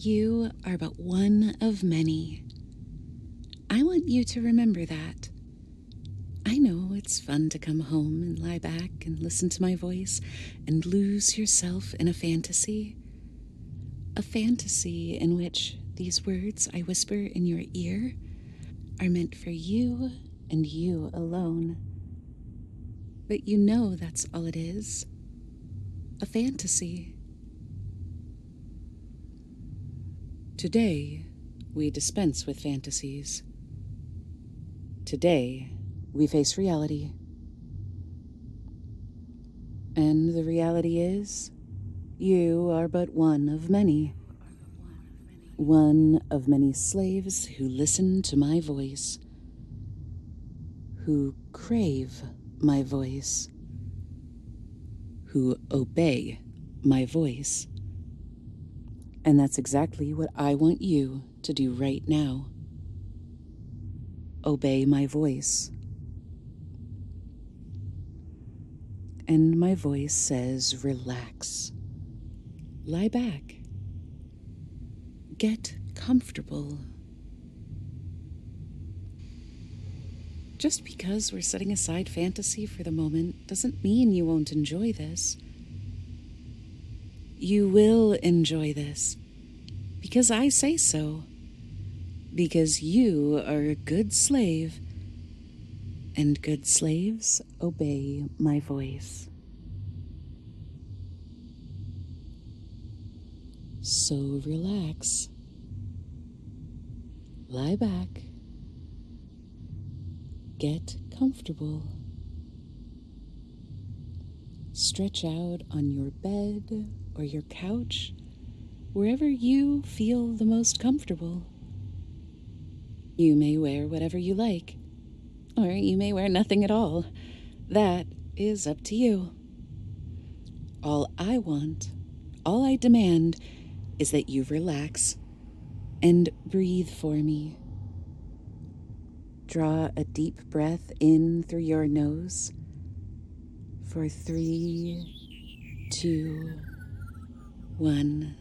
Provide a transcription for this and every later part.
You are but one of many. I want you to remember that. I know it's fun to come home and lie back and listen to my voice and lose yourself in a fantasy. A fantasy in which these words I whisper in your ear are meant for you and you alone. But you know that's all it is. A fantasy. Today, we dispense with fantasies. Today, we face reality. And the reality is, you are but one of many. One of many slaves who listen to my voice, who crave my voice, who obey my voice. And that's exactly what I want you to do right now. Obey my voice. And my voice says, relax. Lie back. Get comfortable. Just because we're setting aside fantasy for the moment doesn't mean you won't enjoy this. You will enjoy this, because I say so. Because you are a good slave, and good slaves obey my voice. So relax. Lie back. Get comfortable. Stretch out on your bed or your couch, wherever you feel the most comfortable. You may wear whatever you like, or you may wear nothing at all. That is up to you. All I want, all I demand, is that you relax and breathe for me. Draw a deep breath in through your nose for 3, 2, 1.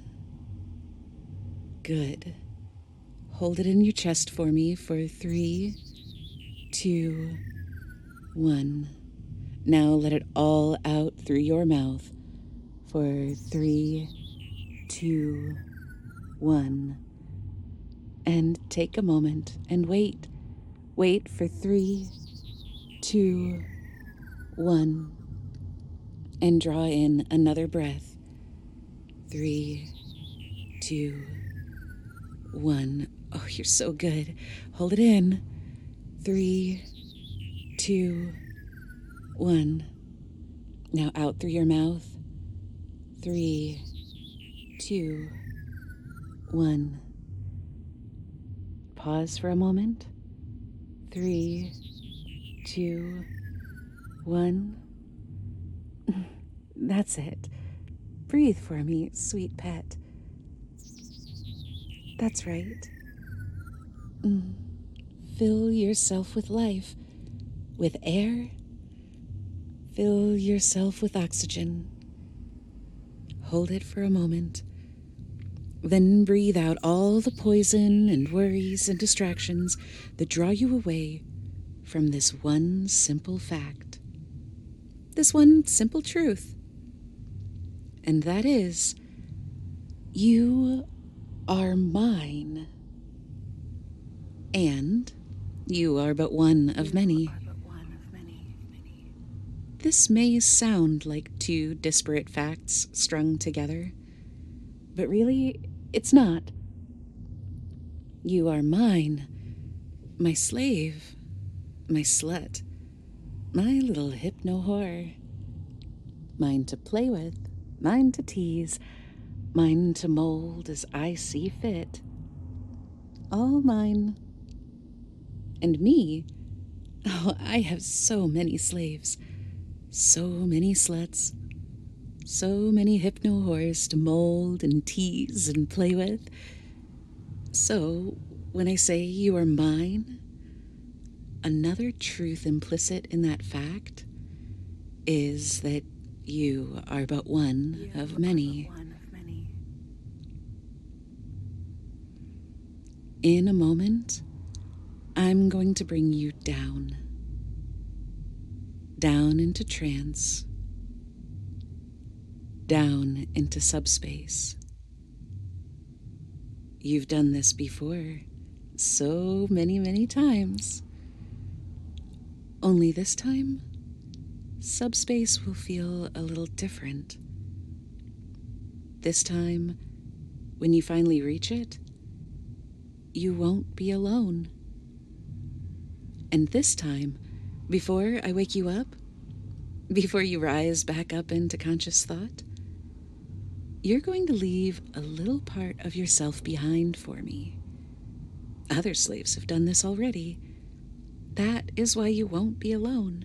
Good. Hold it in your chest for me for 3, 2, 1. Now let it all out through your mouth for 3, 2, 1. And take a moment and wait. Wait for 3, 2, 1. And draw in another breath. 3, 2, 1. Oh, you're so good. Hold it in. 3, 2, 1. Now out through your mouth. 3, 2, 1. Pause for a moment. 3, 2, 1. That's it. Breathe for me, sweet pet. That's right. Fill yourself with life, with air. Fill yourself with oxygen. Hold it for a moment. Then breathe out all the poison and worries and distractions that draw you away from this one simple fact. This one simple truth. And that is, you are mine. And you are but one of many. This may sound like two disparate facts strung together, but really, it's not. You are mine, my slave, my slut, my little hypno-whore. Mine to play with, mine to tease, mine to mold as I see fit. All mine. And me, oh, I have so many slaves, so many sluts, so many hypno-whores to mold and tease and play with. So, when I say you are mine, another truth implicit in that fact is that you are but one of many. In a moment, I'm going to bring you down. Down into trance. Down into subspace. You've done this before, so many, many times. Only this time, subspace will feel a little different. This time, when you finally reach it, you won't be alone. And this time, before I wake you up, before you rise back up into conscious thought, you're going to leave a little part of yourself behind for me. Other slaves have done this already. That is why you won't be alone.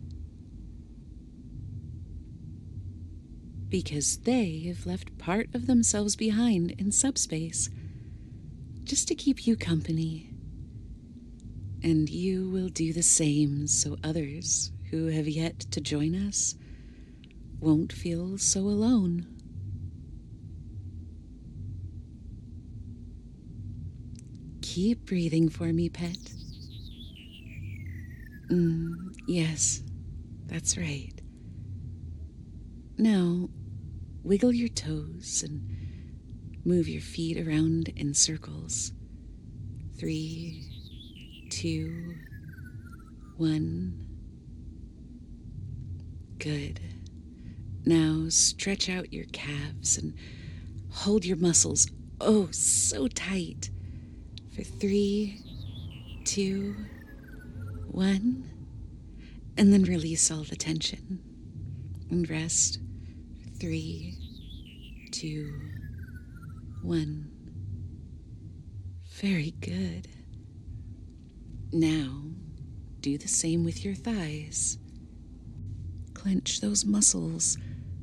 Because they have left part of themselves behind in subspace, just to keep you company. And you will do the same so others who have yet to join us won't feel so alone. Keep breathing for me, pet. Yes, that's right. Now, wiggle your toes and move your feet around in circles. 3, 2, 1. Good. Now stretch out your calves and hold your muscles oh so tight for 3, 2, 1. And then release all the tension and rest. 3, 2, 1. Very good. Now, do the same with your thighs. Clench those muscles.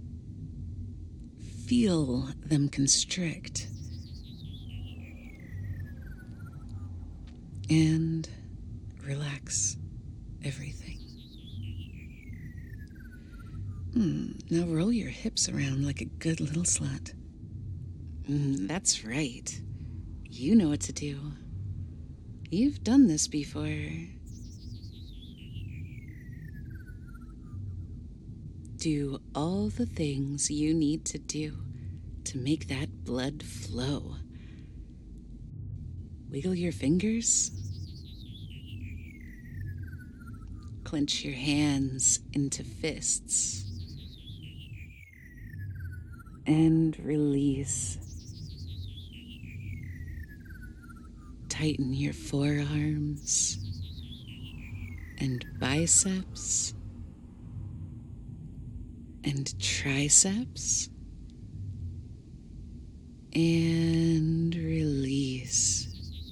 Feel them constrict. And relax everything. Now roll your hips around like a good little slut. That's right. You know what to do. You've done this before. Do all the things you need to do to make that blood flow. Wiggle your fingers. Clench your hands into fists. And release. Tighten your forearms and biceps and triceps and release.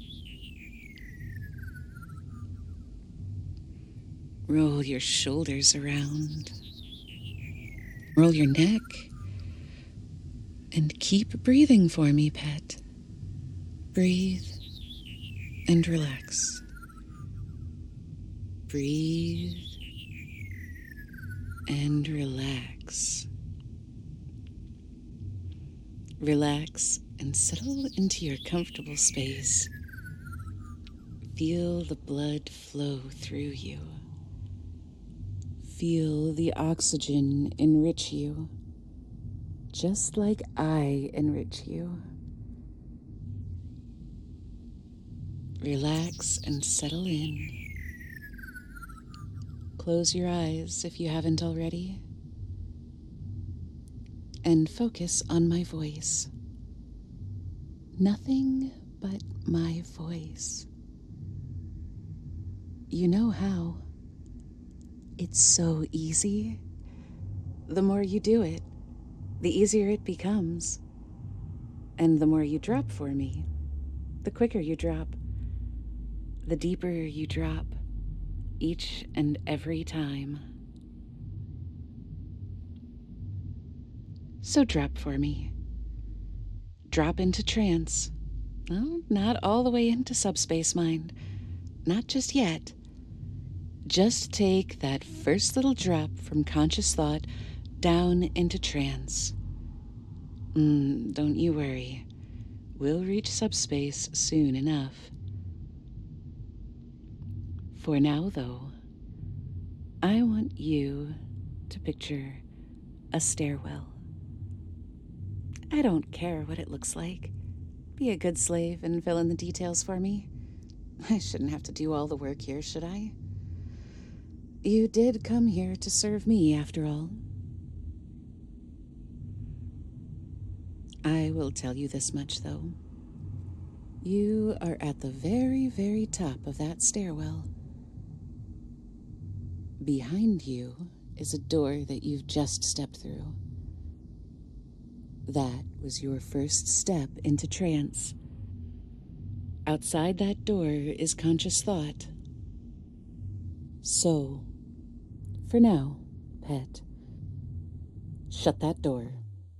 Roll your shoulders around. Roll your neck. And keep breathing for me, pet. Breathe and relax. Breathe and relax. Relax and settle into your comfortable space. Feel the blood flow through you. Feel the oxygen enrich you. Just like I enrich you. Relax and settle in. Close your eyes if you haven't already. And focus on my voice. Nothing but my voice. You know how. It's so easy. The more you do it, the easier it becomes. And the more you drop for me, the quicker you drop, the deeper you drop each and every time. So drop for me. Drop into trance. Well, not all the way into subspace mind. Not just yet. Just take that first little drop from conscious thought down into trance. Don't you worry. We'll reach subspace soon enough. For now, though, I want you to picture a stairwell. I don't care what it looks like. Be a good slave and fill in the details for me. I shouldn't have to do all the work here, should I? You did come here to serve me, after all. I will tell you this much, though. You are at the very, very top of that stairwell. Behind you is a door that you've just stepped through. That was your first step into trance. Outside that door is conscious thought. So, for now, pet, shut that door.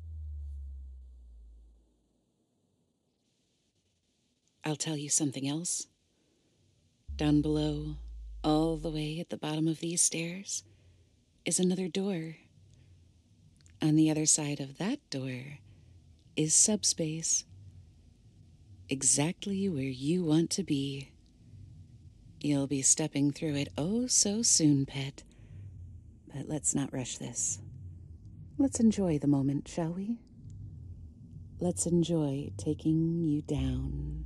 I'll tell you something else. Down below, all the way at the bottom of these stairs, is another door. On the other side of that door is subspace. Exactly where you want to be. You'll be stepping through it oh so soon, pet. But let's not rush this. Let's enjoy the moment, shall we? Let's enjoy taking you down.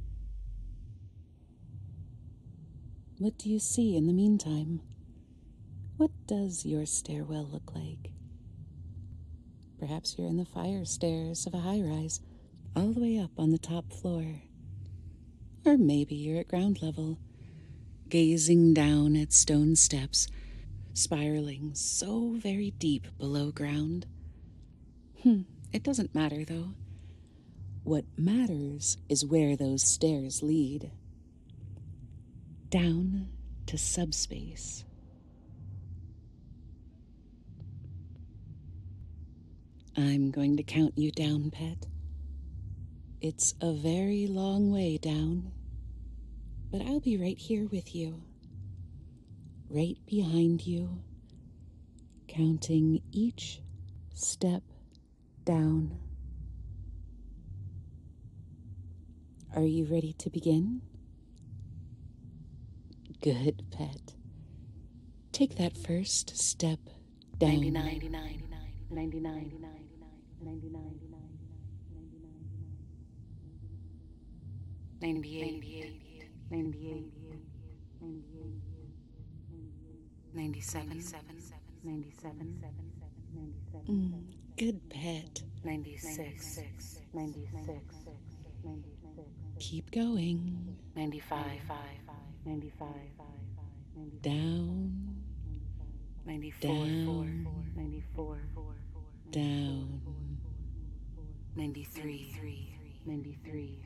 What do you see in the meantime? What does your stairwell look like? Perhaps you're in the fire stairs of a high-rise, all the way up on the top floor. Or maybe you're at ground level, gazing down at stone steps, spiraling so very deep below ground. It doesn't matter, though. What matters is where those stairs lead. Down to subspace. I'm going to count you down, pet. It's a very long way down, but I'll be right here with you, right behind you, counting each step down. Are you ready to begin? Good, pet. Take that first step down. 99, 98, 97, 97. Good, pet. 96, 96. Keep going. 95, 95. Down. 94, down. 94. Down. 93, 93.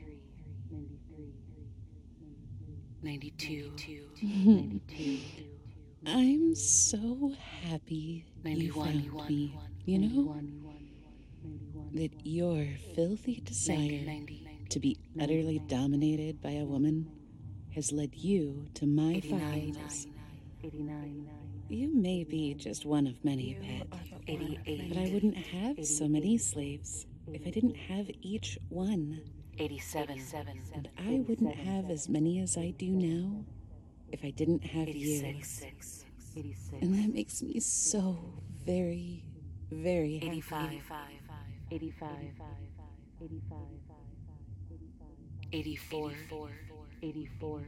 92, 92. I'm so happy you found me, you know? That your filthy desire to be utterly dominated by a woman has led you to my files. 89. You may be just one of many, pet, 88. But I wouldn't have so many slaves if I didn't have each one. 87. And I wouldn't have as many as I do now if I didn't have you. 86. And that makes me so very, very happy. 85. 84. 84.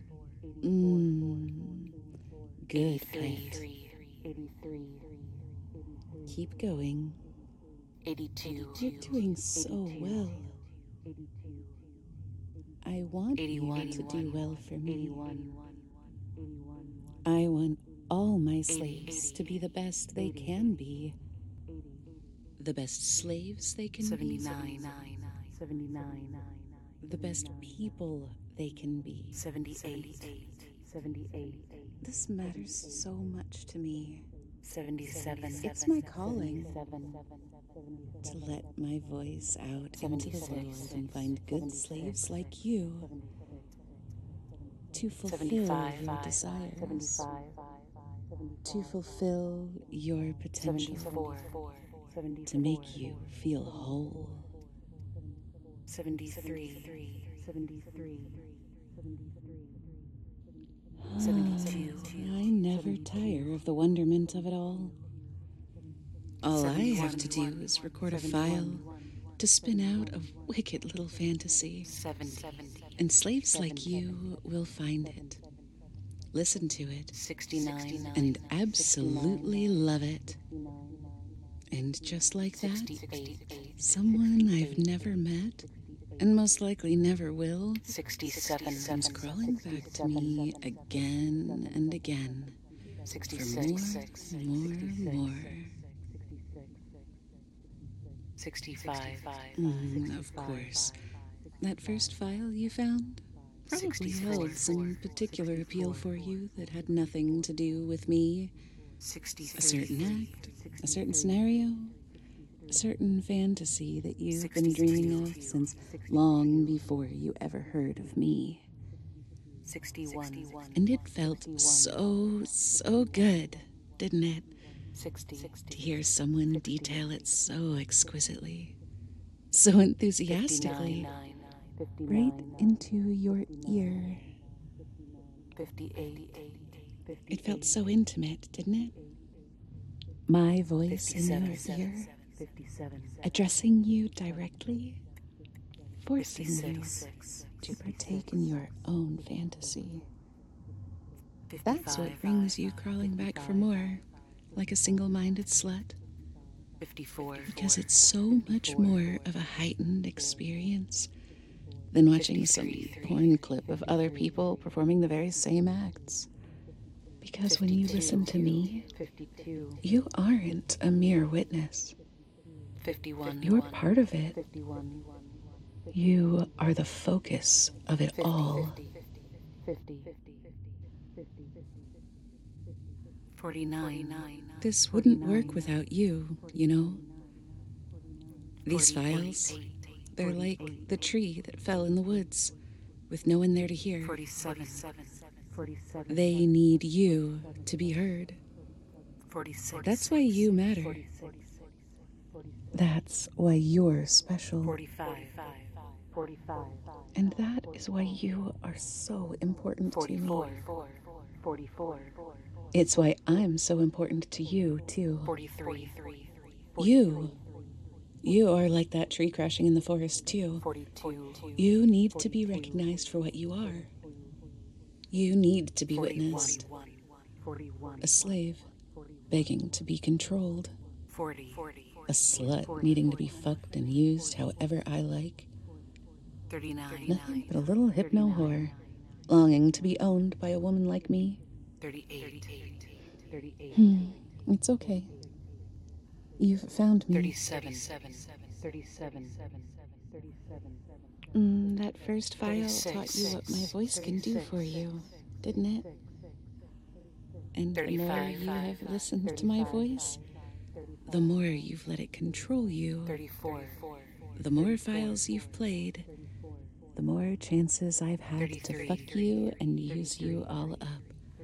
Good, pet. 83. Keep going. 82. You're doing so well. I want you to do well for me. I want all my slaves to be the best they can be. The best slaves they can be. 79. The best people they can be. 78. This matters so much to me. 77. It's my calling to let my voice out into the world and find good slaves like you to fulfill your desires, to fulfill your potential, to make you feel whole. 73, I never tire of the wonderment of it all. All I have to do is record a file to spin out a wicked little fantasy, 70, and slaves like you will find it, listen to it, 69, and absolutely love it. And just like that, 68, someone I've never met, and most likely never will, 67, comes crawling back to me again and again for 66, more. 65, Of course. That first file you found probably 64, held some particular appeal for you that had nothing to do with me. 63, A certain act, a certain scenario, a certain fantasy that you've been dreaming of since long before you ever heard of me. 61, And it felt so good, didn't it? 60, To hear someone detail it so exquisitely, so enthusiastically, 59, right into your ear. 58, It felt so intimate, didn't it? My voice in your 57, ear, 57, addressing you directly, forcing you 56, to partake in your own fantasy. 55, That's what brings you crawling back for more, like a single-minded slut. 54, Because it's so much more of a heightened experience than watching some 53, porn clip of other people performing the very same acts. Because when you 52, listen to me, 52, you aren't a mere witness. 51, You're part of it. 51, You are the focus of it 50, all. 50, 49, This wouldn't work without you, you know. These files, they're like the tree that fell in the woods, with no one there to hear. 47, 47, They need you to be heard. 46, That's why you matter. That's why you're special. 45, 45, And that is why you are so important to me. 44, 44, It's why I'm so important to you, too. 43, You are like that tree crashing in the forest, too. 42, You need to be recognized for what you are. You need to be 41, witnessed. 41, A slave begging to be controlled. 40, A slut needing to be fucked and used however I like. 39, Nothing but a little hypno whore, longing to be owned by a woman like me. 38, 38, It's okay. You've found me. 37, 37, That first file taught you what my voice can do for you, didn't it? And the more 35, you have listened to my voice, the more you've let it control you. 34, The more files you've played, the more chances I've had to 33, fuck you and use you all up.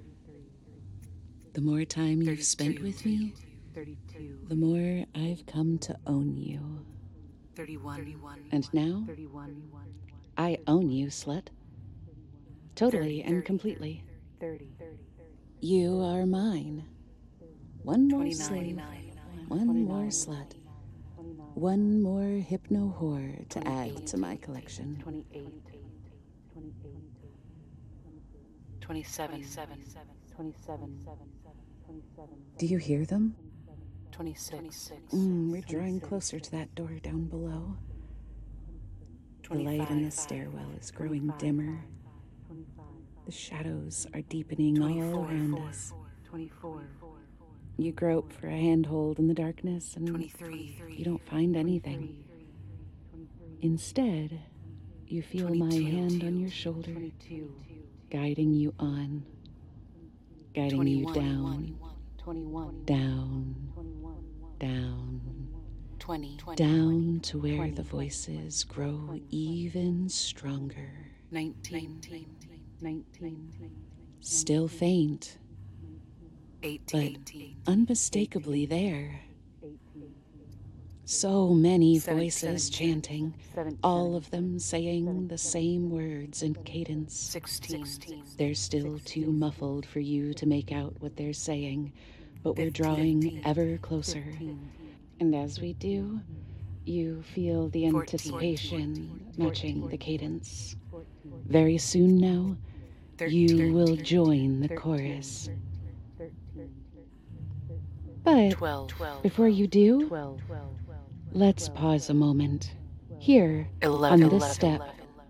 The more time you've spent with me, 32, the more I've come to own you. 31, And now, 31, I own you, slut. Totally and completely. 30, You are mine. One more 29, slave, one more slut, one more hypno whore to add to my collection. 28, 27, 27, Do you hear them? 26, We're drawing closer to that door down below. The light in the stairwell is growing dimmer. The shadows are deepening all around us. 24, You grope for a handhold in the darkness and 23, you don't find anything. Instead, you feel my hand on your shoulder, 22, guiding you on, guiding you 21, down, 21, down, down, 20, down to where the voices grow even stronger. 19, Still faint, 18, unmistakably there. So many 17, voices chanting, 17, all of them saying the same words in cadence. 16, They're still too muffled for you to make out what they're saying, but we're 15, drawing ever closer. 15, And as we do, you feel the 14, anticipation 14, matching the cadence. Very soon now, 13, you will 13, join the 13, chorus. But 12, before you do, 12, let's pause a moment. Here, 11, on this step.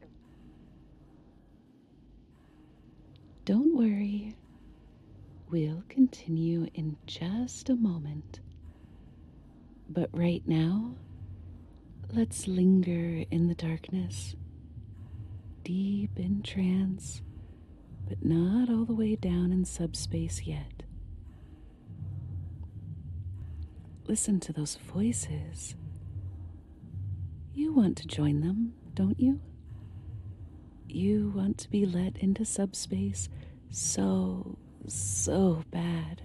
Don't worry. We'll continue in just a moment. But right now, let's linger in the darkness, deep in trance, but not all the way down in subspace yet. Listen to those voices. You want to join them, don't you? You want to be let into subspace so bad.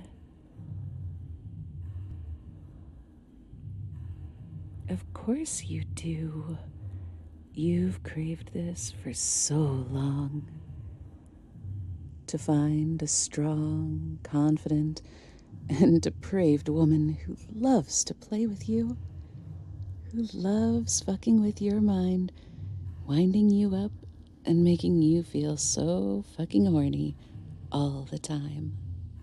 Of course you do. You've craved this for so long. To find a strong, confident, and depraved woman who loves to play with you, who loves fucking with your mind, winding you up and making you feel so fucking horny all the time.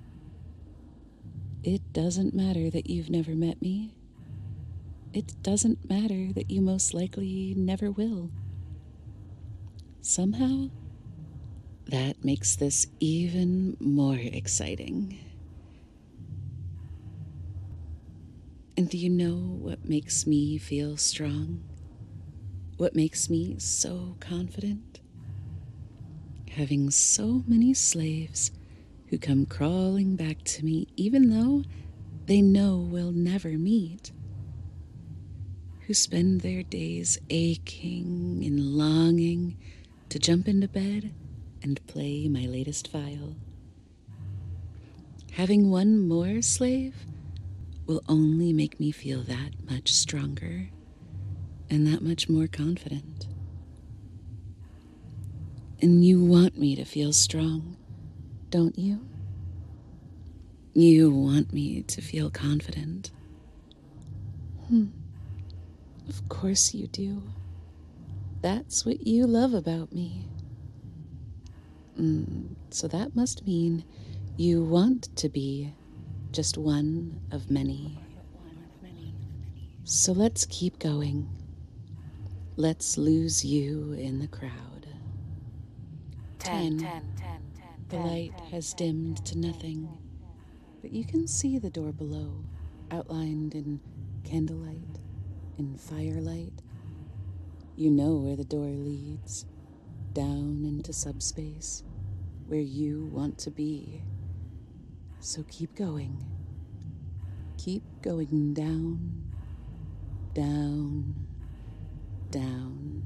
It doesn't matter that you've never met me. It doesn't matter that you most likely never will. Somehow, that makes this even more exciting. And do you know what makes me feel strong? What makes me so confident? Having so many slaves who come crawling back to me even though they know we'll never meet. Who spend their days aching and longing to jump into bed and play my latest file. Having one more slave will only make me feel that much stronger and that much more confident. And you want me to feel strong, don't you? You want me to feel confident. Of course you do. That's what you love about me. So that must mean you want to be just one of many. So let's keep going. Let's lose you in the crowd. 10. The light has dimmed to nothing, but you can see the door below, outlined in candlelight, in firelight. You know where the door leads, down into subspace, where you want to be. So keep going. Keep going down, down, down.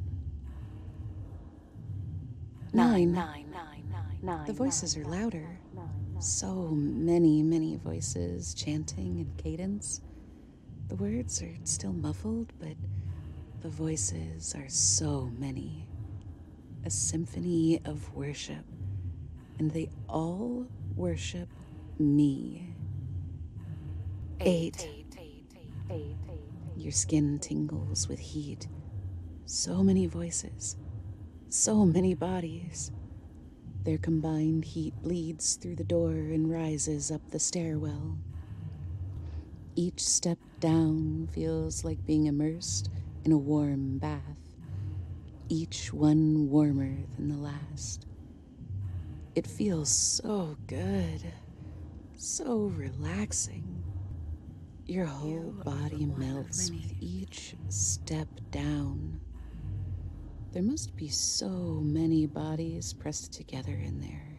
9. The voices are louder. So many voices chanting in cadence. The words are still muffled, but the voices are so many. A symphony of worship. And they all worship me. 8. Your skin tingles with heat. So many voices. So many bodies. Their combined heat bleeds through the door and rises up the stairwell. Each step down feels like being immersed in a warm bath, each one warmer than the last. It feels so good, so relaxing. Your whole body melts with each step down. There must be so many bodies pressed together in there.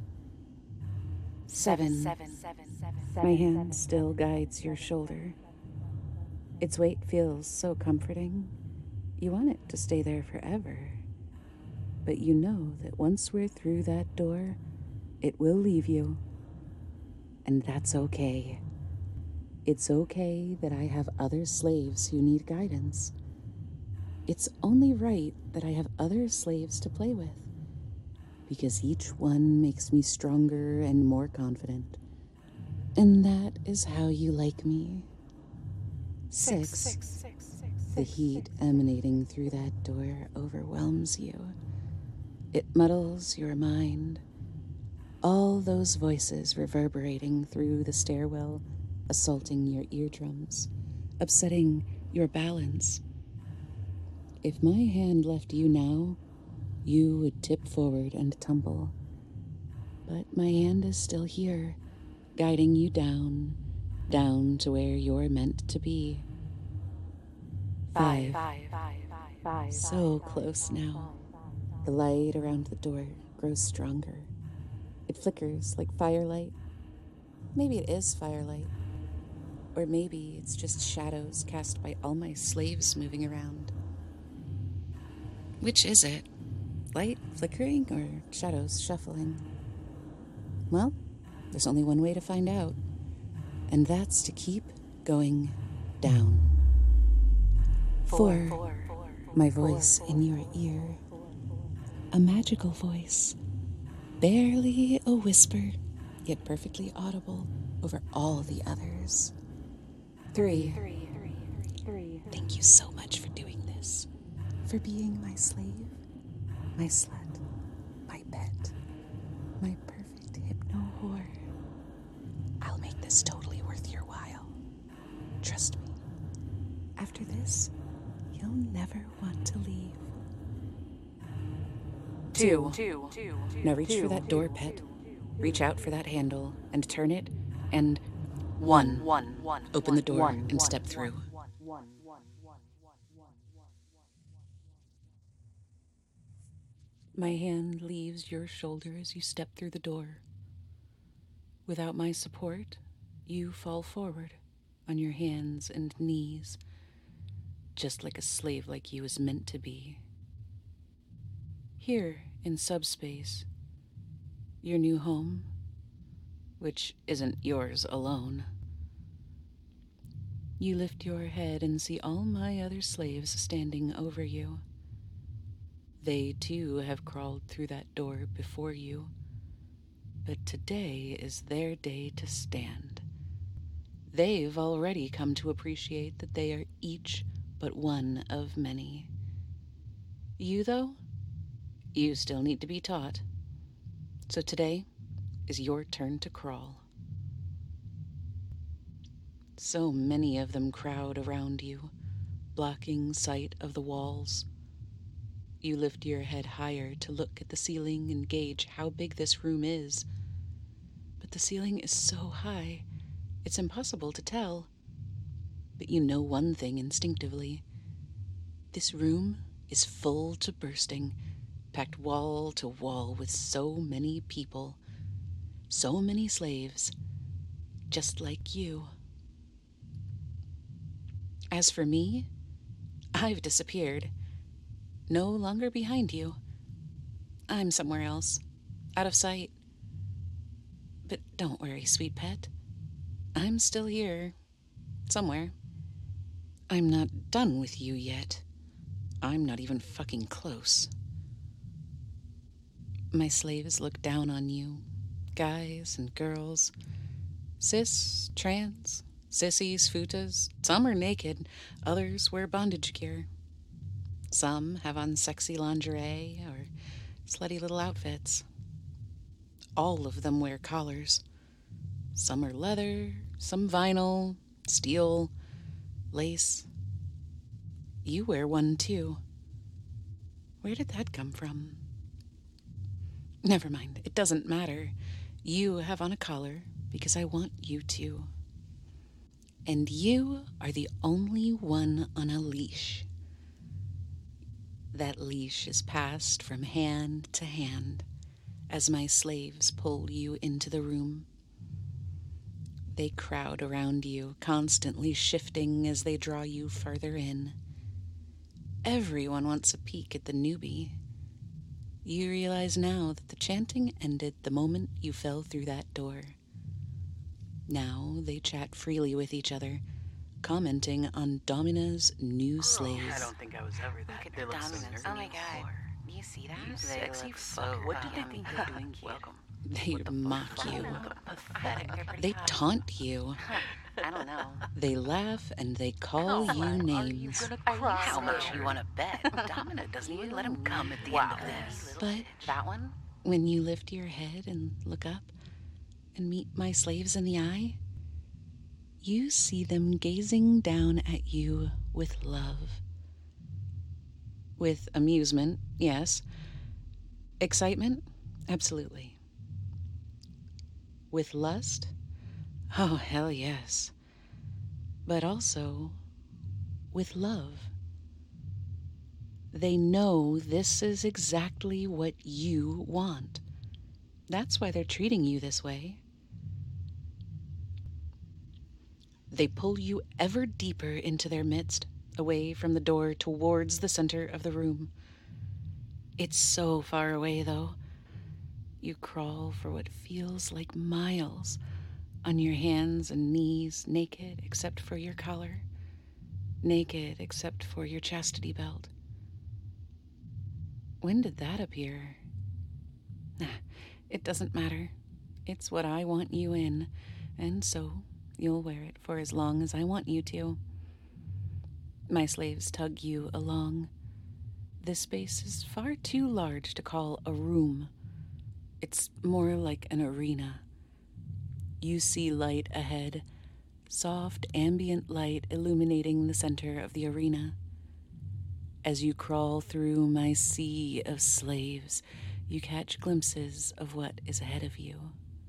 7. My hand still guides your shoulder. Its weight feels so comforting. You want it to stay there forever. But you know that once we're through that door, it will leave you. And that's okay. It's okay that I have other slaves who need guidance. It's only right that I have other slaves to play with, because each one makes me stronger and more confident. And that is how you like me. 6. The heat emanating through that door overwhelms you. It muddles your mind. All those voices reverberating through the stairwell, assaulting your eardrums, upsetting your balance. If my hand left you now, you would tip forward and tumble. But my hand is still here, guiding you down to where you're meant to be. 5. So close now. The light around the door grows stronger. It flickers like firelight. Maybe it is firelight. Or maybe it's just shadows cast by all my slaves moving around. Which is it? Light flickering or shadows shuffling? Well, there's only one way to find out, and that's to keep going down. 4. My voice in your ear. A magical voice. Barely a whisper, yet perfectly audible over all the others. 3. Thank you so much for doing this. For being my slave, my slut, my pet, my perfect hypno whore. I'll make this totally worth your while. Trust me. After this, you'll never want to leave. 2. Now reach for that door, pet. Reach out for that handle and turn it, and 1. Open the door and step through. My hand leaves your shoulder as you step through the door. Without my support, you fall forward on your hands and knees, just like a slave like you is meant to be. Here in subspace, your new home, which isn't yours alone, you lift your head and see all my other slaves standing over you. They too have crawled through that door before you, but today is their day to stand. They've already come to appreciate that they are each but one of many. You, though, you still need to be taught. So today is your turn to crawl. So many of them crowd around you, blocking sight of the walls. You lift your head higher to look at the ceiling and gauge how big this room is. But the ceiling is so high, it's impossible to tell. But you know one thing instinctively. This room is full to bursting, packed wall to wall with so many people, so many slaves, just like you. As for me, I've disappeared. No longer behind you. I'm somewhere else, out of sight. But don't worry, sweet pet. I'm still here, somewhere. I'm not done with you yet. I'm not even fucking close. My slaves look down on you, guys and girls, cis, trans, sissies, futas. Some are naked, others wear bondage gear. Some have on sexy lingerie or slutty little outfits. All of them wear collars. Some are leather, some vinyl, steel, lace. You wear one too. Where did that come from? Never mind, it doesn't matter. You have on a collar because I want you to. And you are the only one on a leash. That leash is passed from hand to hand as my slaves pull you into the room. They crowd around you, constantly shifting as they draw you further in. Everyone wants a peek at the newbie. You realize now that the chanting ended the moment you fell through that door. Now they chat freely with each other, commenting on Domina's new slaves. I don't think I was ever that. Look They at look so Domina's nerdy. Oh my god. Do you see that? You They sexy look fuck. so What do they yummy. think they're doing here? Welcome. They mock you. Pathetic. They're pretty They hot. taunt you. I don't know. They laugh and they call you names. How much do you want to bet? Domina doesn't even let him come at the end of this. But That one? when you lift your head and look up and meet my slaves in the eye, you see them gazing down at you with love. With amusement, yes. Excitement, absolutely. With lust, oh, hell yes. But also with love. They know this is exactly what you want. That's why they're treating you this way. They pull you ever deeper into their midst, away from the door towards the center of the room. It's so far away, though. You crawl for what feels like miles, on your hands and knees, naked except for your collar, naked except for your chastity belt. When did that appear? It doesn't matter. It's what I want you in, and so you'll wear it for as long as I want you to. My slaves tug you along. This space is far too large to call a room. It's more like an arena. You see light ahead, soft ambient light illuminating the center of the arena. As you crawl through my sea of slaves, you catch glimpses of what is ahead of you.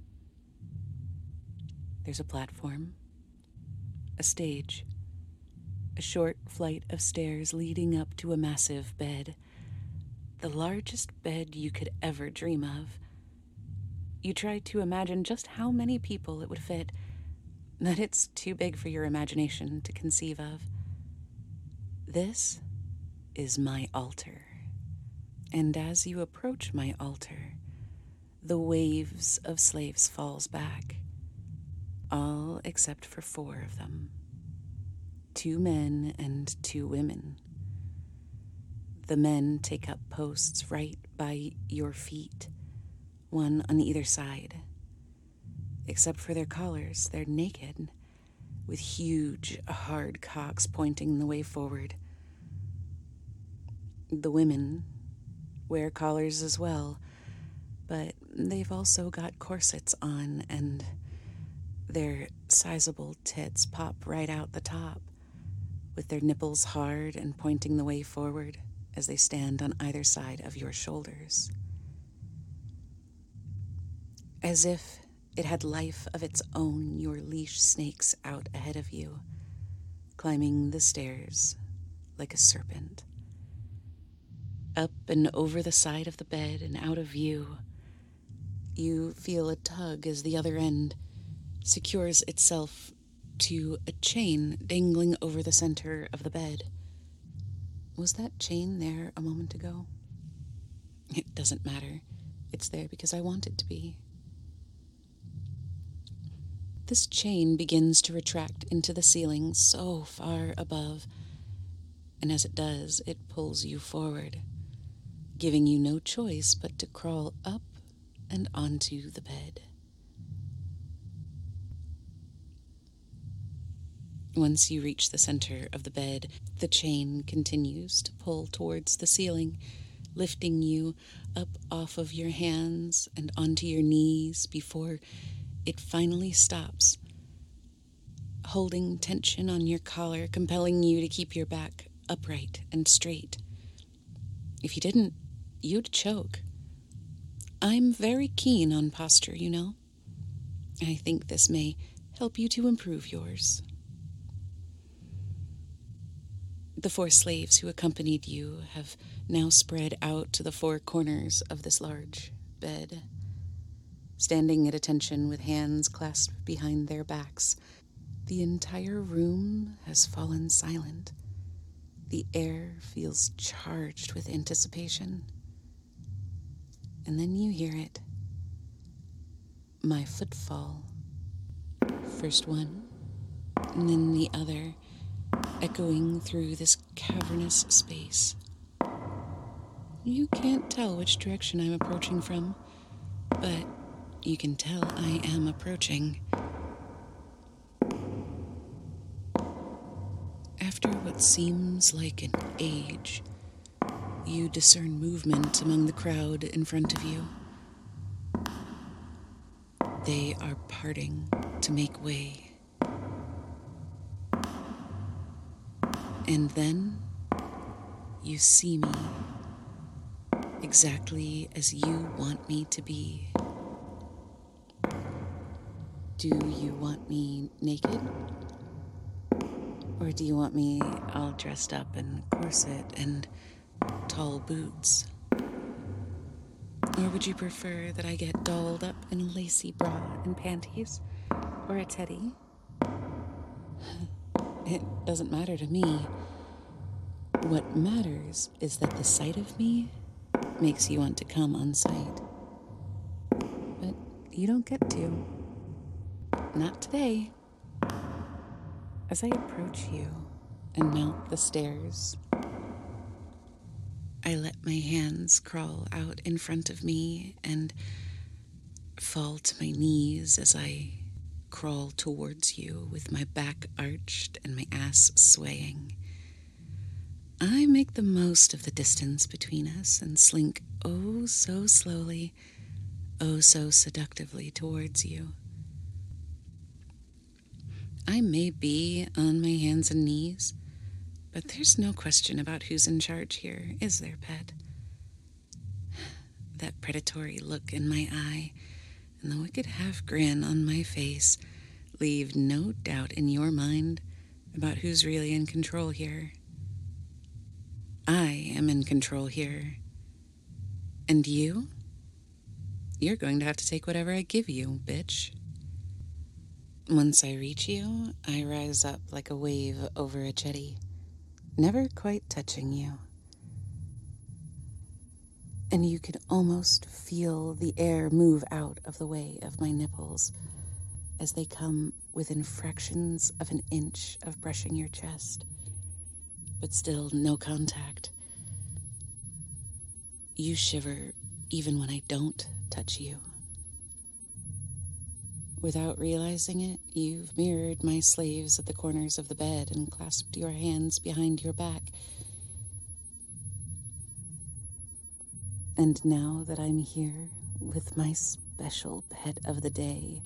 There's a platform, a stage, a short flight of stairs leading up to a massive bed, the largest bed you could ever dream of. You try to imagine just how many people it would fit, but it's too big for your imagination to conceive of. This is my altar, and as you approach my altar, the waves of slaves falls back, all except for 4 of them. 2 men and 2 women. The men take up posts right by your feet, one on either side. Except for their collars, they're naked, with huge, hard cocks pointing the way forward. The women wear collars as well, but they've also got corsets on, and their sizable tits pop right out the top, with their nipples hard and pointing the way forward as they stand on either side of your shoulders. As if it had life of its own, your leash snakes out ahead of you, climbing the stairs like a serpent. Up and over the side of the bed and out of view, you feel a tug as the other end secures itself to a chain dangling over the center of the bed. Was that chain there a moment ago? It doesn't matter. It's there because I want it to be. This chain begins to retract into the ceiling so far above, and as it does, it pulls you forward, giving you no choice but to crawl up and onto the bed. Once you reach the center of the bed, the chain continues to pull towards the ceiling, lifting you up off of your hands and onto your knees before it finally stops, holding tension on your collar, compelling you to keep your back upright and straight. If you didn't, you'd choke. I'm very keen on posture, you know. I think this may help you to improve yours. The 4 slaves who accompanied you have now spread out to the 4 corners of this large bed, standing at attention with hands clasped behind their backs. The entire room has fallen silent. The air feels charged with anticipation. And then you hear it. My footfall. First one, and then the other, echoing through this cavernous space. You can't tell which direction I'm approaching from, but you can tell I am approaching. After what seems like an age, you discern movement among the crowd in front of you. They are parting to make way. And then you see me exactly as you want me to be. Do you want me naked? Or do you want me all dressed up in corset and tall boots? Or would you prefer that I get dolled up in a lacy bra and panties? Or a teddy? It doesn't matter to me. What matters is that the sight of me makes you want to come on sight. But you don't get to. Not today. As I approach you and mount the stairs, I let my hands crawl out in front of me and fall to my knees as I crawl towards you with my back arched and my ass swaying. I make the most of the distance between us and slink oh so slowly, oh so seductively towards you. I may be on my hands and knees, but there's no question about who's in charge here, is there, pet? That predatory look in my eye and the wicked half-grin on my face leave no doubt in your mind about who's really in control here. I am in control here. And you? You're going to have to take whatever I give you, bitch. Once I reach you, I rise up like a wave over a jetty, never quite touching you. And you can almost feel the air move out of the way of my nipples as they come within fractions of an inch of brushing your chest, but still no contact. You shiver even when I don't touch you. Without realizing it, you've mirrored my slaves at the corners of the bed and clasped your hands behind your back. And now that I'm here with my special pet of the day,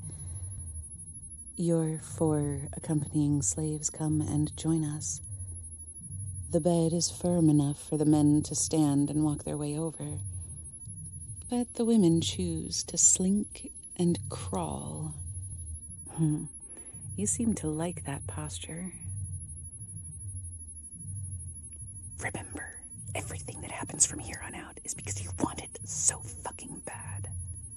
your 4 accompanying slaves come and join us. The bed is firm enough for the men to stand and walk their way over, but the women choose to slink and crawl. You seem to like that posture. Remember, everything that happens from here on out is because you want it so fucking bad.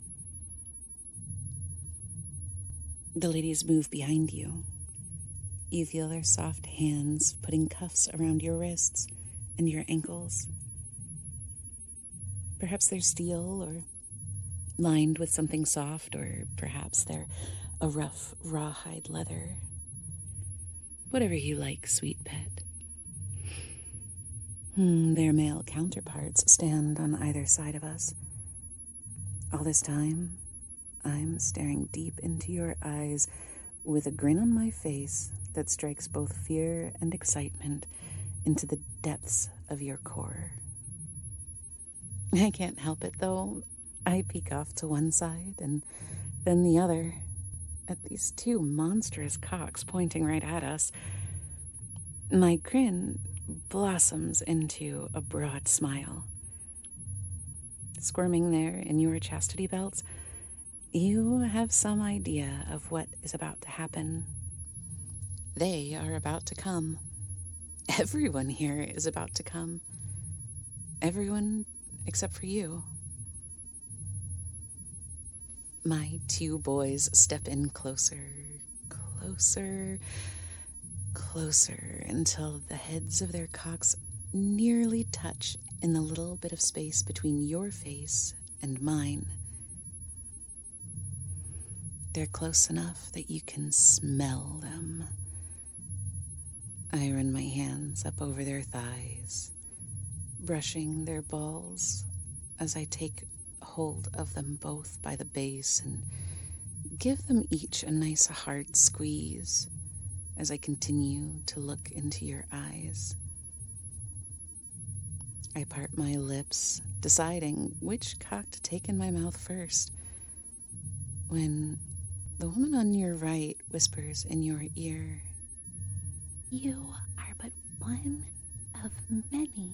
The ladies move behind you. You feel their soft hands putting cuffs around your wrists and your ankles. Perhaps they're steel or lined with something soft, or perhaps they're a rough, rawhide leather. Whatever you like, sweet pet. Their male counterparts stand on either side of us. All this time, I'm staring deep into your eyes with a grin on my face that strikes both fear and excitement into the depths of your core. I can't help it, though. I peek off to one side and then the other at these 2 monstrous cocks pointing right at us. My grin blossoms into a broad smile. Squirming there in your chastity belts, you have some idea of what is about to happen. They are about to come. Everyone here is about to come. Everyone except for you. My 2 boys step in closer, closer, closer, until the heads of their cocks nearly touch in the little bit of space between your face and mine. They're close enough that you can smell them. I run my hands up over their thighs, brushing their balls as I take hold of them both by the base and give them each a nice hard squeeze as I continue to look into your eyes. I part my lips, deciding which cock to take in my mouth first, when the woman on your right whispers in your ear, You are but one of many.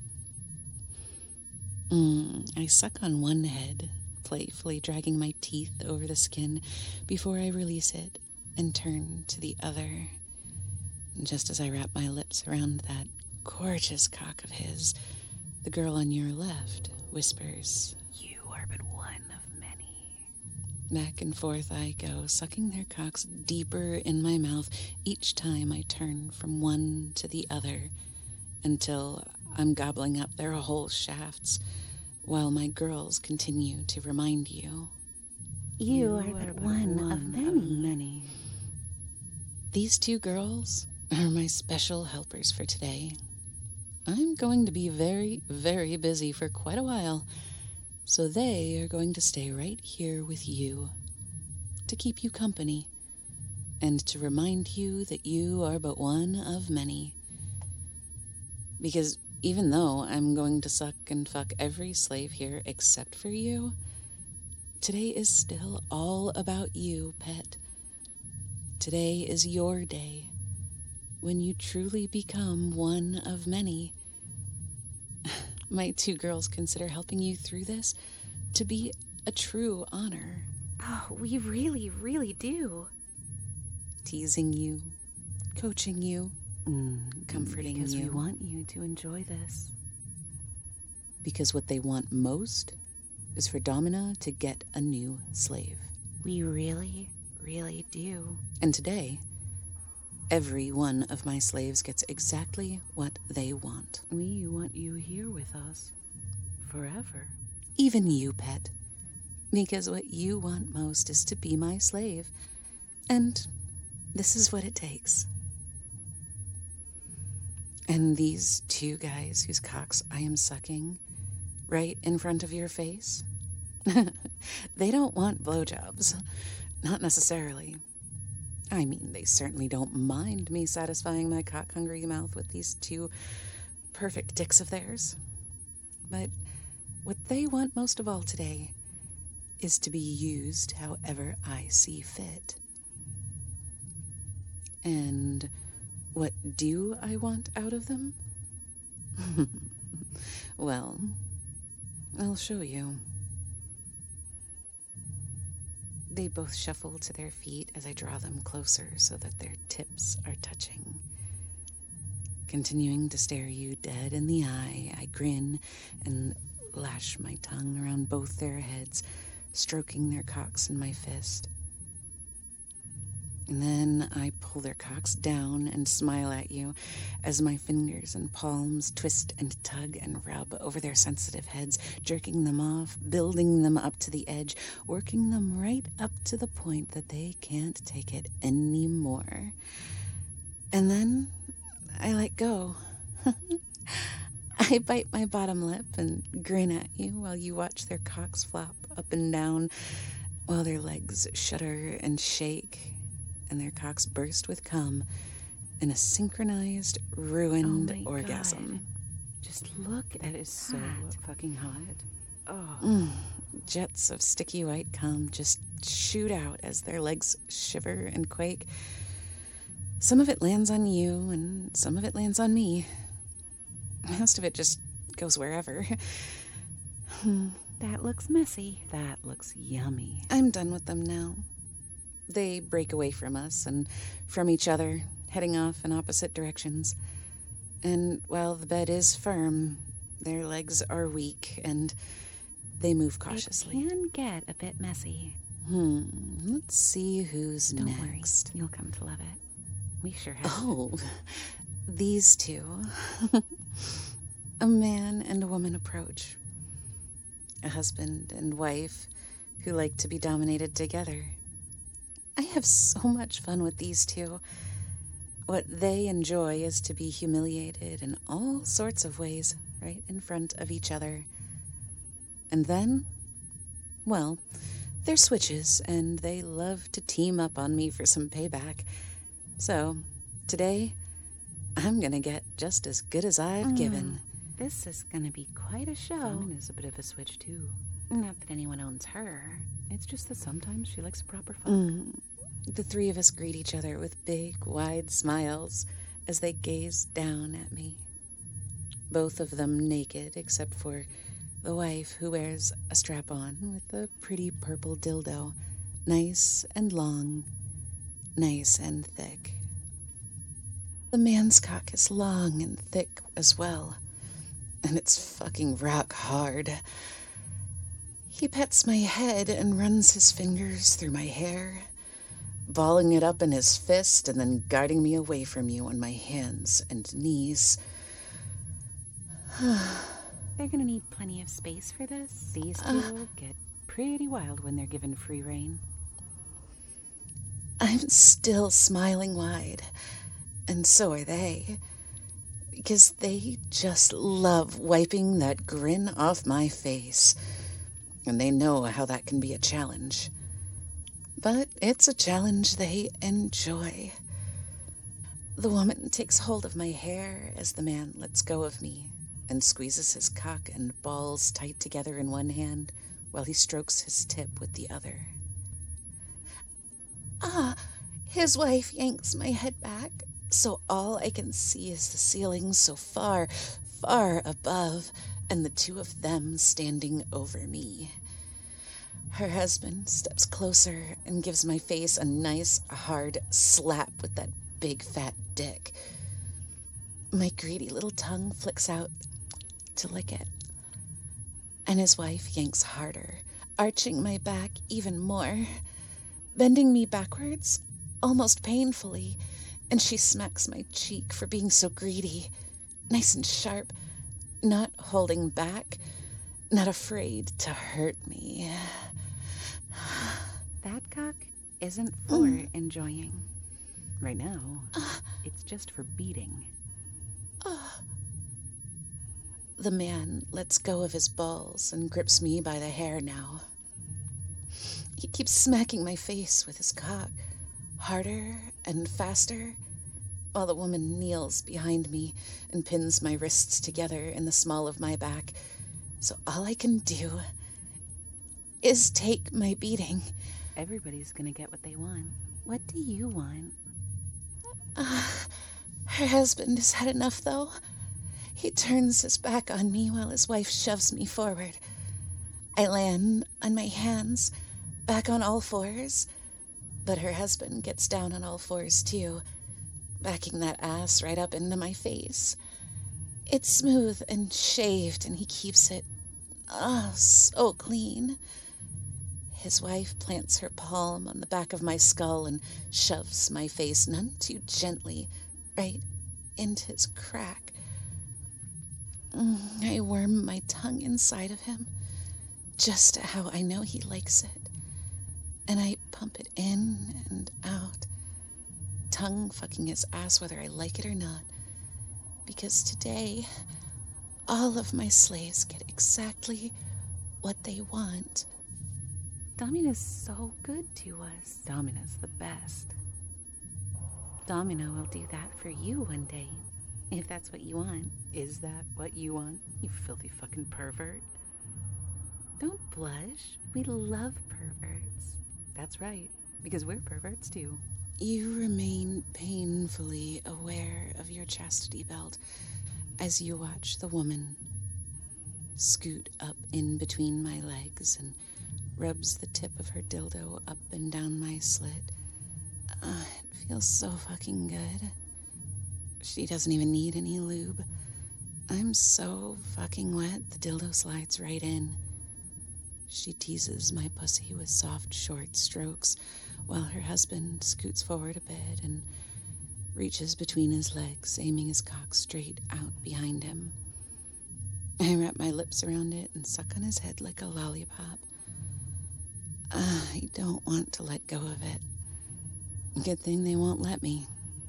I suck on one head, playfully dragging my teeth over the skin before I release it and turn to the other. And just as I wrap my lips around that gorgeous cock of his, the girl on your left whispers, You are but one of many. Back and forth I go, sucking their cocks deeper in my mouth each time I turn from one to the other, until I'm gobbling up their whole shafts, while my girls continue to remind you. You are but one of many. These two girls are my special helpers for today. I'm going to be very, very busy for quite a while, so they are going to stay right here with you to keep you company and to remind you that you are but one of many. Because even though I'm going to suck and fuck every slave here except for you, today is still all about you, pet. Today is your day, when you truly become one of many. My two girls consider helping you through this to be a true honor. Oh, we really, really do. Teasing you, coaching you, comforting Because you. we want you to enjoy this. Because what they want most is for Domina to get a new slave. We really, really do. And today, every one of my slaves gets exactly what they want. We want you here with us forever. Even you, pet. Because what you want most is to be my slave. And this is what it takes. And these two guys whose cocks I am sucking right in front of your face, they don't want blowjobs. Not necessarily. I mean, they certainly don't mind me satisfying my cock-hungry mouth with these two perfect dicks of theirs. But what they want most of all today is to be used however I see fit. And what do I want out of them? Well, I'll show you. They both shuffle to their feet as I draw them closer so that their tips are touching. Continuing to stare you dead in the eye, I grin and lash my tongue around both their heads, stroking their cocks in my fist. And then I pull their cocks down and smile at you as my fingers and palms twist and tug and rub over their sensitive heads, jerking them off, building them up to the edge, working them right up to the point that they can't take it anymore. And then I let go. I bite my bottom lip and grin at you while you watch their cocks flop up and down, while their legs shudder and shake, and their cocks burst with cum in a synchronized, ruined orgasm. God. Just look at That is so that. fucking hot. Jets of sticky white cum just shoot out as their legs shiver and quake. Some of it lands on you, and some of it lands on me. Most of it just goes wherever. That looks messy. That looks yummy. I'm done with them now. They break away from us and from each other, heading off in opposite directions. And while the bed is firm, their legs are weak, and they move cautiously. It can get a bit messy. Let's see who's Don't next. worry. You'll come to love it. We sure have. Oh, these two. A man and a woman approach. A husband and wife who like to be dominated together. I have so much fun with these two. What they enjoy is to be humiliated in all sorts of ways, right in front of each other. And then, well, they're switches, and they love to team up on me for some payback. So, today, I'm gonna get just as good as I've given. This is gonna be quite a show. Domina's a bit of a switch, too. Not that anyone owns her. It's just that sometimes she likes a proper fuck. The three of us greet each other with big, wide smiles as they gaze down at me. Both of them naked, except for the wife, who wears a strap-on with a pretty purple dildo. Nice and long, nice and thick. The man's cock is long and thick as well, and it's fucking rock hard. He pets my head and runs his fingers through my hair, balling it up in his fist and then guarding me away from you on my hands and knees. They're gonna need plenty of space for this. These two get pretty wild when they're given free rein. I'm still smiling wide, and so are they, because they just love wiping that grin off my face, and they know how that can be a challenge. But it's a challenge they enjoy. The woman takes hold of my hair as the man lets go of me and squeezes his cock and balls tight together in one hand while he strokes his tip with the other. His wife yanks my head back, so all I can see is the ceiling so far, far above, and the two of them standing over me. Her husband steps closer and gives my face a nice, hard slap with that big, fat dick. My greedy little tongue flicks out to lick it, and his wife yanks harder, arching my back even more, bending me backwards, almost painfully, and she smacks my cheek for being so greedy, nice and sharp, not holding back, not afraid to hurt me. That cock isn't for enjoying. Right now, it's just for beating. The man lets go of his balls and grips me by the hair now. He keeps smacking my face with his cock, harder and faster, while the woman kneels behind me and pins my wrists together in the small of my back. So all I can do is take my beating. Everybody's gonna get what they want. What do you want? Her husband has had enough, though. He turns his back on me while his wife shoves me forward. I land on my hands, back on all fours, but her husband gets down on all fours too, backing that ass right up into my face. It's smooth and shaved, and he keeps it, so clean. His wife plants her palm on the back of my skull and shoves my face none too gently right into his crack. I worm my tongue inside of him, just how I know he likes it, and I pump it in and out, tongue fucking his ass whether I like it or not, because today all of my slaves get exactly what they want. Domina's so good to us. Domina's the best. Domino will do that for you one day, if that's what you want. Is that what you want, you filthy fucking pervert? Don't blush. We love perverts. That's right, because we're perverts too. You remain painfully aware of your chastity belt as you watch the woman scoot up in between my legs and rubs the tip of her dildo up and down my slit. It feels so fucking good. She doesn't even need any lube. I'm so fucking wet, the dildo slides right in. She teases my pussy with soft, short strokes while her husband scoots forward a bit and reaches between his legs, aiming his cock straight out behind him. I wrap my lips around it and suck on his head like a lollipop. I don't want to let go of it. Good thing they won't let me.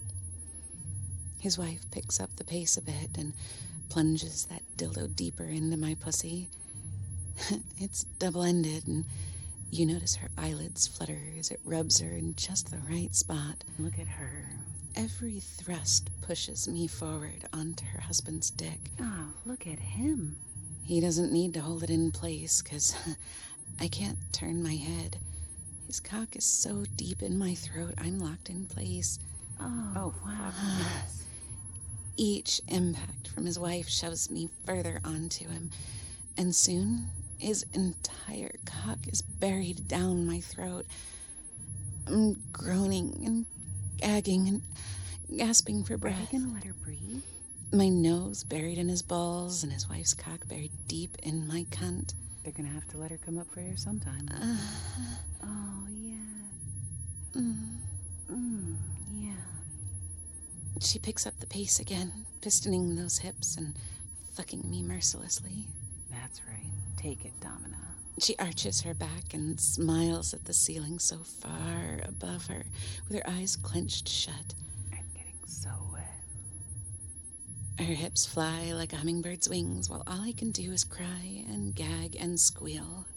His wife picks up the pace a bit and plunges that dildo deeper into my pussy. It's double-ended, and you notice her eyelids flutter as it rubs her in just the right spot. Look at her. Every thrust pushes me forward onto her husband's dick. Oh, look at him. He doesn't need to hold it in place, 'cause I can't turn my head. His cock is so deep in my throat, I'm locked in place. Oh wow. Yes. Each impact from his wife shoves me further onto him, and soon his entire cock is buried down my throat. I'm groaning and gagging and gasping for Are breath. you gonna let her breathe? My nose buried in his balls and his wife's cock buried deep in my cunt. They're gonna have to let her come up for air sometime. Oh, yeah. Yeah. She picks up the pace again, pistoning those hips and fucking me mercilessly. That's right. Take it, Domina. She arches her back and smiles at the ceiling so far above her, with her eyes clenched shut. I'm getting so wet. Her hips fly like a hummingbird's wings, while all I can do is cry and gag and squeal.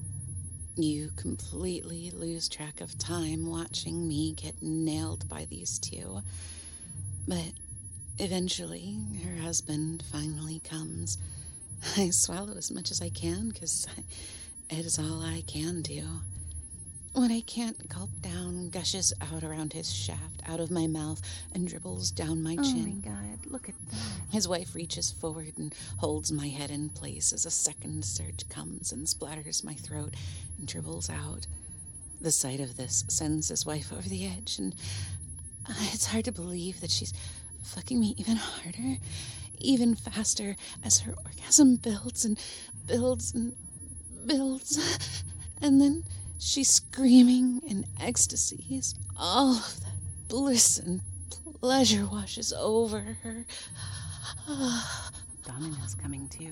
You completely lose track of time watching me get nailed by these two. But eventually, her husband finally comes. I swallow as much as I can, 'cause it is all I can do. What I can't gulp down gushes out around his shaft, out of my mouth, and dribbles down my Oh chin. my god, look at that. His wife reaches forward and holds my head in place as a second surge comes and splatters my throat and dribbles out. The sight of this sends his wife over the edge, and it's hard to believe that she's fucking me even harder, even faster, as her orgasm builds and builds and builds. And then she's screaming in ecstasy as all of that bliss and pleasure washes over her. Domina's coming too.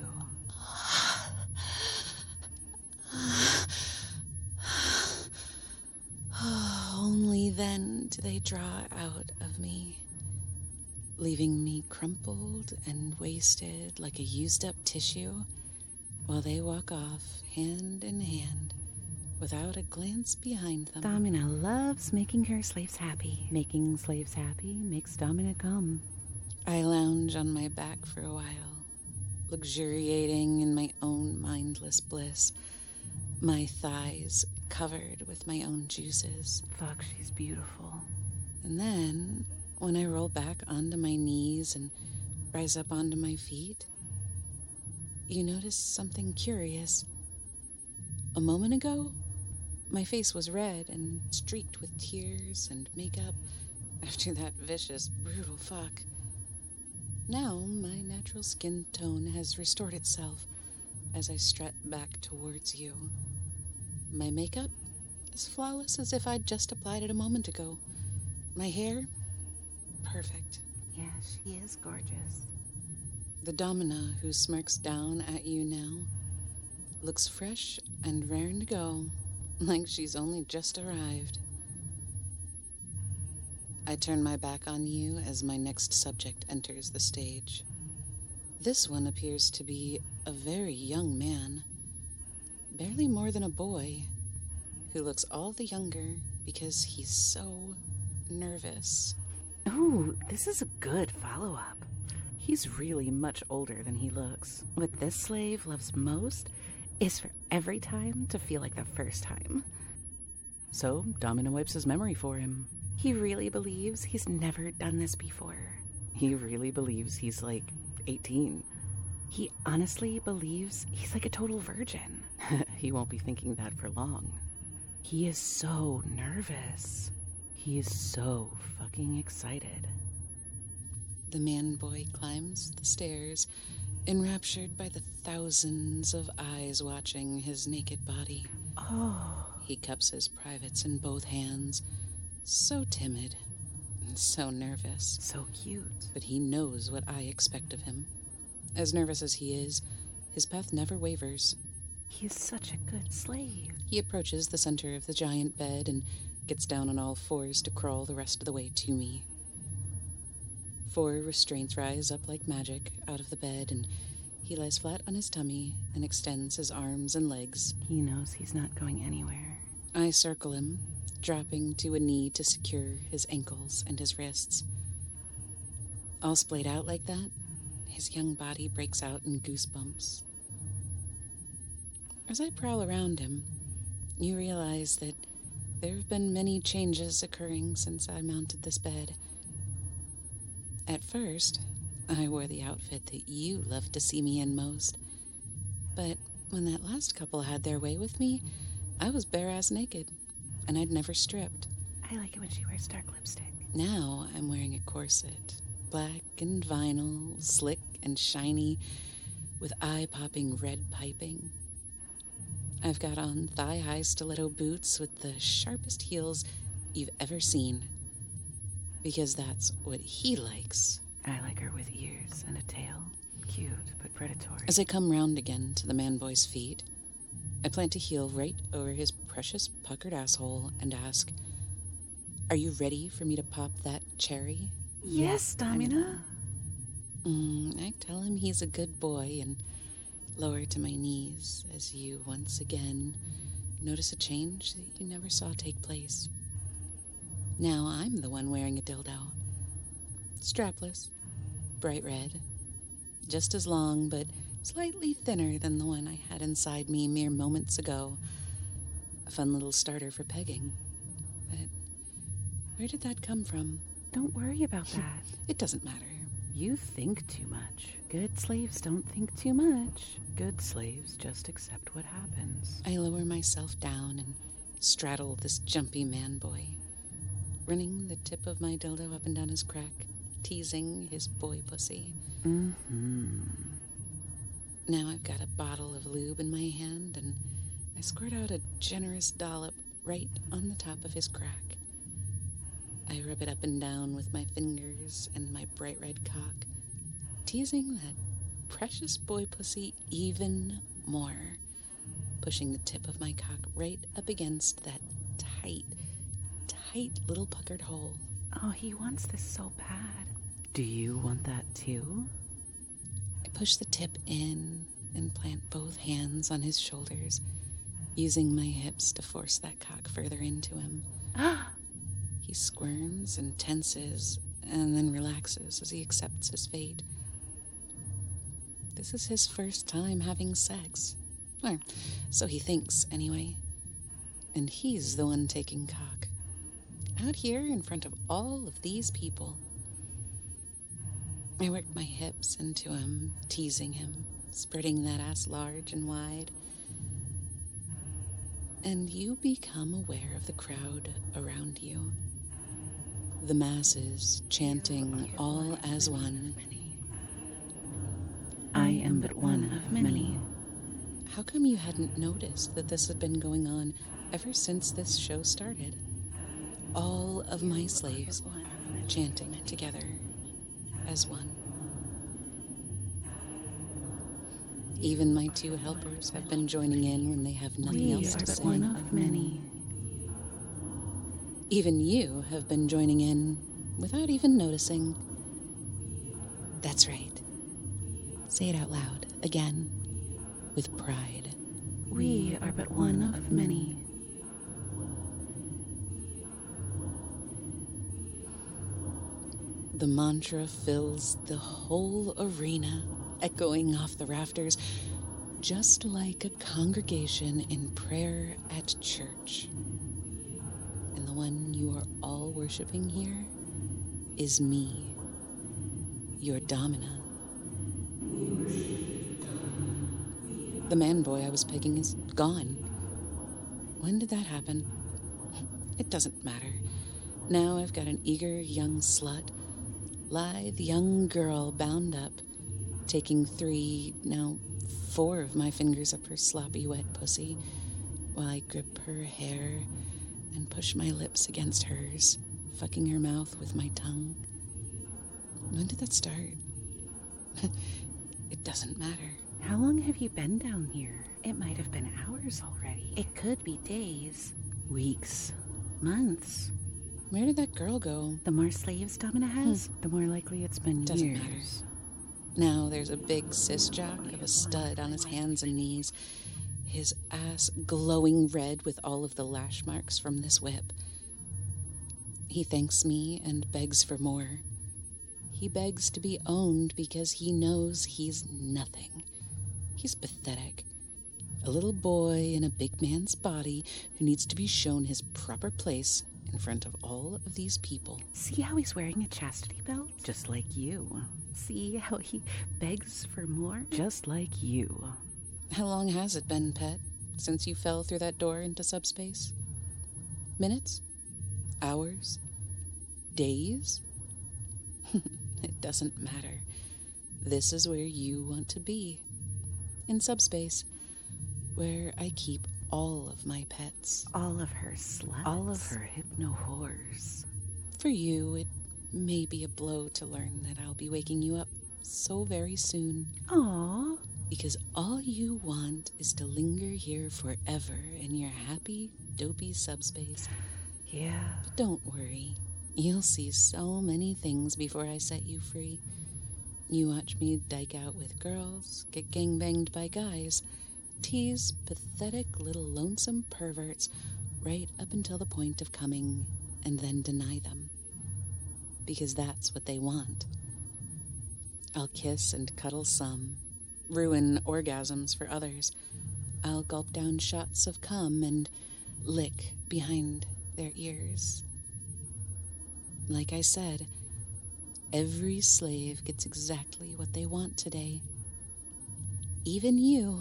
Only then do they draw out of me, leaving me crumpled and wasted like a used-up tissue, while they walk off hand in hand without a glance behind them. Domina loves making her slaves happy. Making slaves happy makes Domina come. I lounge on my back for a while, luxuriating in my own mindless bliss, my thighs covered with my own juices. Fuck, she's beautiful. And then, when I roll back onto my knees and rise up onto my feet, you notice something curious. A moment ago, my face was red and streaked with tears and makeup after that vicious, brutal fuck. Now, my natural skin tone has restored itself as I strut back towards you. My makeup as flawless as if I'd just applied it a moment ago. My hair, perfect. Yeah, she is gorgeous. The Domina who smirks down at you now looks fresh and raring to go, like she's only just arrived. I turn my back on you as my next subject enters the stage. This one appears to be a very young man, barely more than a boy, who looks all the younger because he's so nervous. Ooh, this is a good follow-up. He's really much older than he looks. What this slave loves most is for every time to feel like the first time. So, Domina wipes his memory for him. He really believes he's never done this before. He really believes he's like 18. He honestly believes he's like a total virgin. He won't be thinking that for long. He is so nervous. He is so fucking excited. The man-boy climbs the stairs, enraptured by the thousands of eyes watching his naked body. Oh. He cups his privates in both hands, so timid and so nervous. So cute. But he knows what I expect of him. As nervous as he is, his path never wavers. He is such a good slave. He approaches the center of the giant bed and gets down on all fours to crawl the rest of the way to me. 4 restraints rise up like magic out of the bed, and he lies flat on his tummy and extends his arms and legs. He knows he's not going anywhere. I circle him, dropping to a knee to secure his ankles and his wrists. All splayed out like that, his young body breaks out in goosebumps. As I prowl around him, you realize that there have been many changes occurring since I mounted this bed. At first, I wore the outfit that you loved to see me in most. But when that last couple had their way with me, I was bare-ass naked, and I'd never stripped. I like it when she wears dark lipstick. Now I'm wearing a corset, black and vinyl, slick and shiny, with eye-popping red piping. I've got on thigh-high stiletto boots with the sharpest heels you've ever seen, because that's what he likes. I like her with ears and a tail. Cute, but predatory. As I come round again to the man-boy's feet, I plant a heel right over his precious puckered asshole and ask, "Are you ready for me to pop that cherry?" Yes, Domina. I tell him he's a good boy and lower to my knees as you once again notice a change that you never saw take place. Now I'm the one wearing a dildo. Strapless, bright red, just as long but slightly thinner than the one I had inside me mere moments ago. A fun little starter for pegging. But where did that come from? Don't worry about that. It doesn't matter. You think too much. Good slaves don't think too much. Good slaves just accept what happens. I lower myself down and straddle this jumpy man boy, running the tip of my dildo up and down his crack, teasing his boy pussy. Now I've got a bottle of lube in my hand, and I squirt out a generous dollop right on the top of his crack. I rub it up and down with my fingers and my bright red cock, teasing that precious boy pussy even more, pushing the tip of my cock right up against that tight little puckered hole. Oh, he wants this so bad. Do you want that too? I push the tip in and plant both hands on his shoulders, using my hips to force that cock further into him. He squirms and tenses and then relaxes as he accepts his fate. This is his first time having sex. Or so he thinks, anyway. And he's the one taking cock. Out here in front of all of these people. I work my hips into him, teasing him, spreading that ass large and wide. And you become aware of the crowd around you. The masses chanting all as one. I am but one of many. How come you hadn't noticed that this had been going on ever since this show started? All of my slaves chanting together as one. Even my 2 helpers have been joining in when they have nothing else to say. One of many. Even you have been joining in without even noticing. That's right. Say it out loud, again, with pride. We are but one of many. The mantra fills the whole arena, echoing off the rafters, just like a congregation in prayer at church. And the one you are all worshiping here is me, your Domina. The man boy I was pegging is gone. When did that happen? It doesn't matter. Now I've got an eager young slut, lithe young girl bound up, taking 3, now 4 of my fingers up her sloppy wet pussy, while I grip her hair and push my lips against hers, fucking her mouth with my tongue. When did that start? It doesn't matter. How long have you been down here? It might have been hours already. It could be days. Weeks. Months. Where did that girl go? The more slaves Domina has, the more likely it's been Doesn't years. matter. Now there's a big cisjock of a stud on his hands and knees, his ass glowing red with all of the lash marks from this whip. He thanks me and begs for more. He begs to be owned because he knows he's nothing. He's pathetic. A little boy in a big man's body who needs to be shown his proper place in front of all of these people. See how he's wearing a chastity belt? Just like you. See how he begs for more? Just like you. How long has it been, Pet, since you fell through that door into subspace? Minutes? Hours? Days? It doesn't matter. This is where you want to be. In subspace, where I keep all of my pets. All of her sluts. All of her hypno-whores. For you, it may be a blow to learn that I'll be waking you up so very soon. Aww. Because all you want is to linger here forever in your happy, dopey subspace. Yeah. But don't worry. You'll see so many things before I set you free. You watch me dike out with girls, get gangbanged by guys, tease pathetic little lonesome perverts right up until the point of coming, and then deny them. Because that's what they want. I'll kiss and cuddle some, ruin orgasms for others. I'll gulp down shots of cum and lick behind their ears. Like I said, every slave gets exactly what they want today. Even you.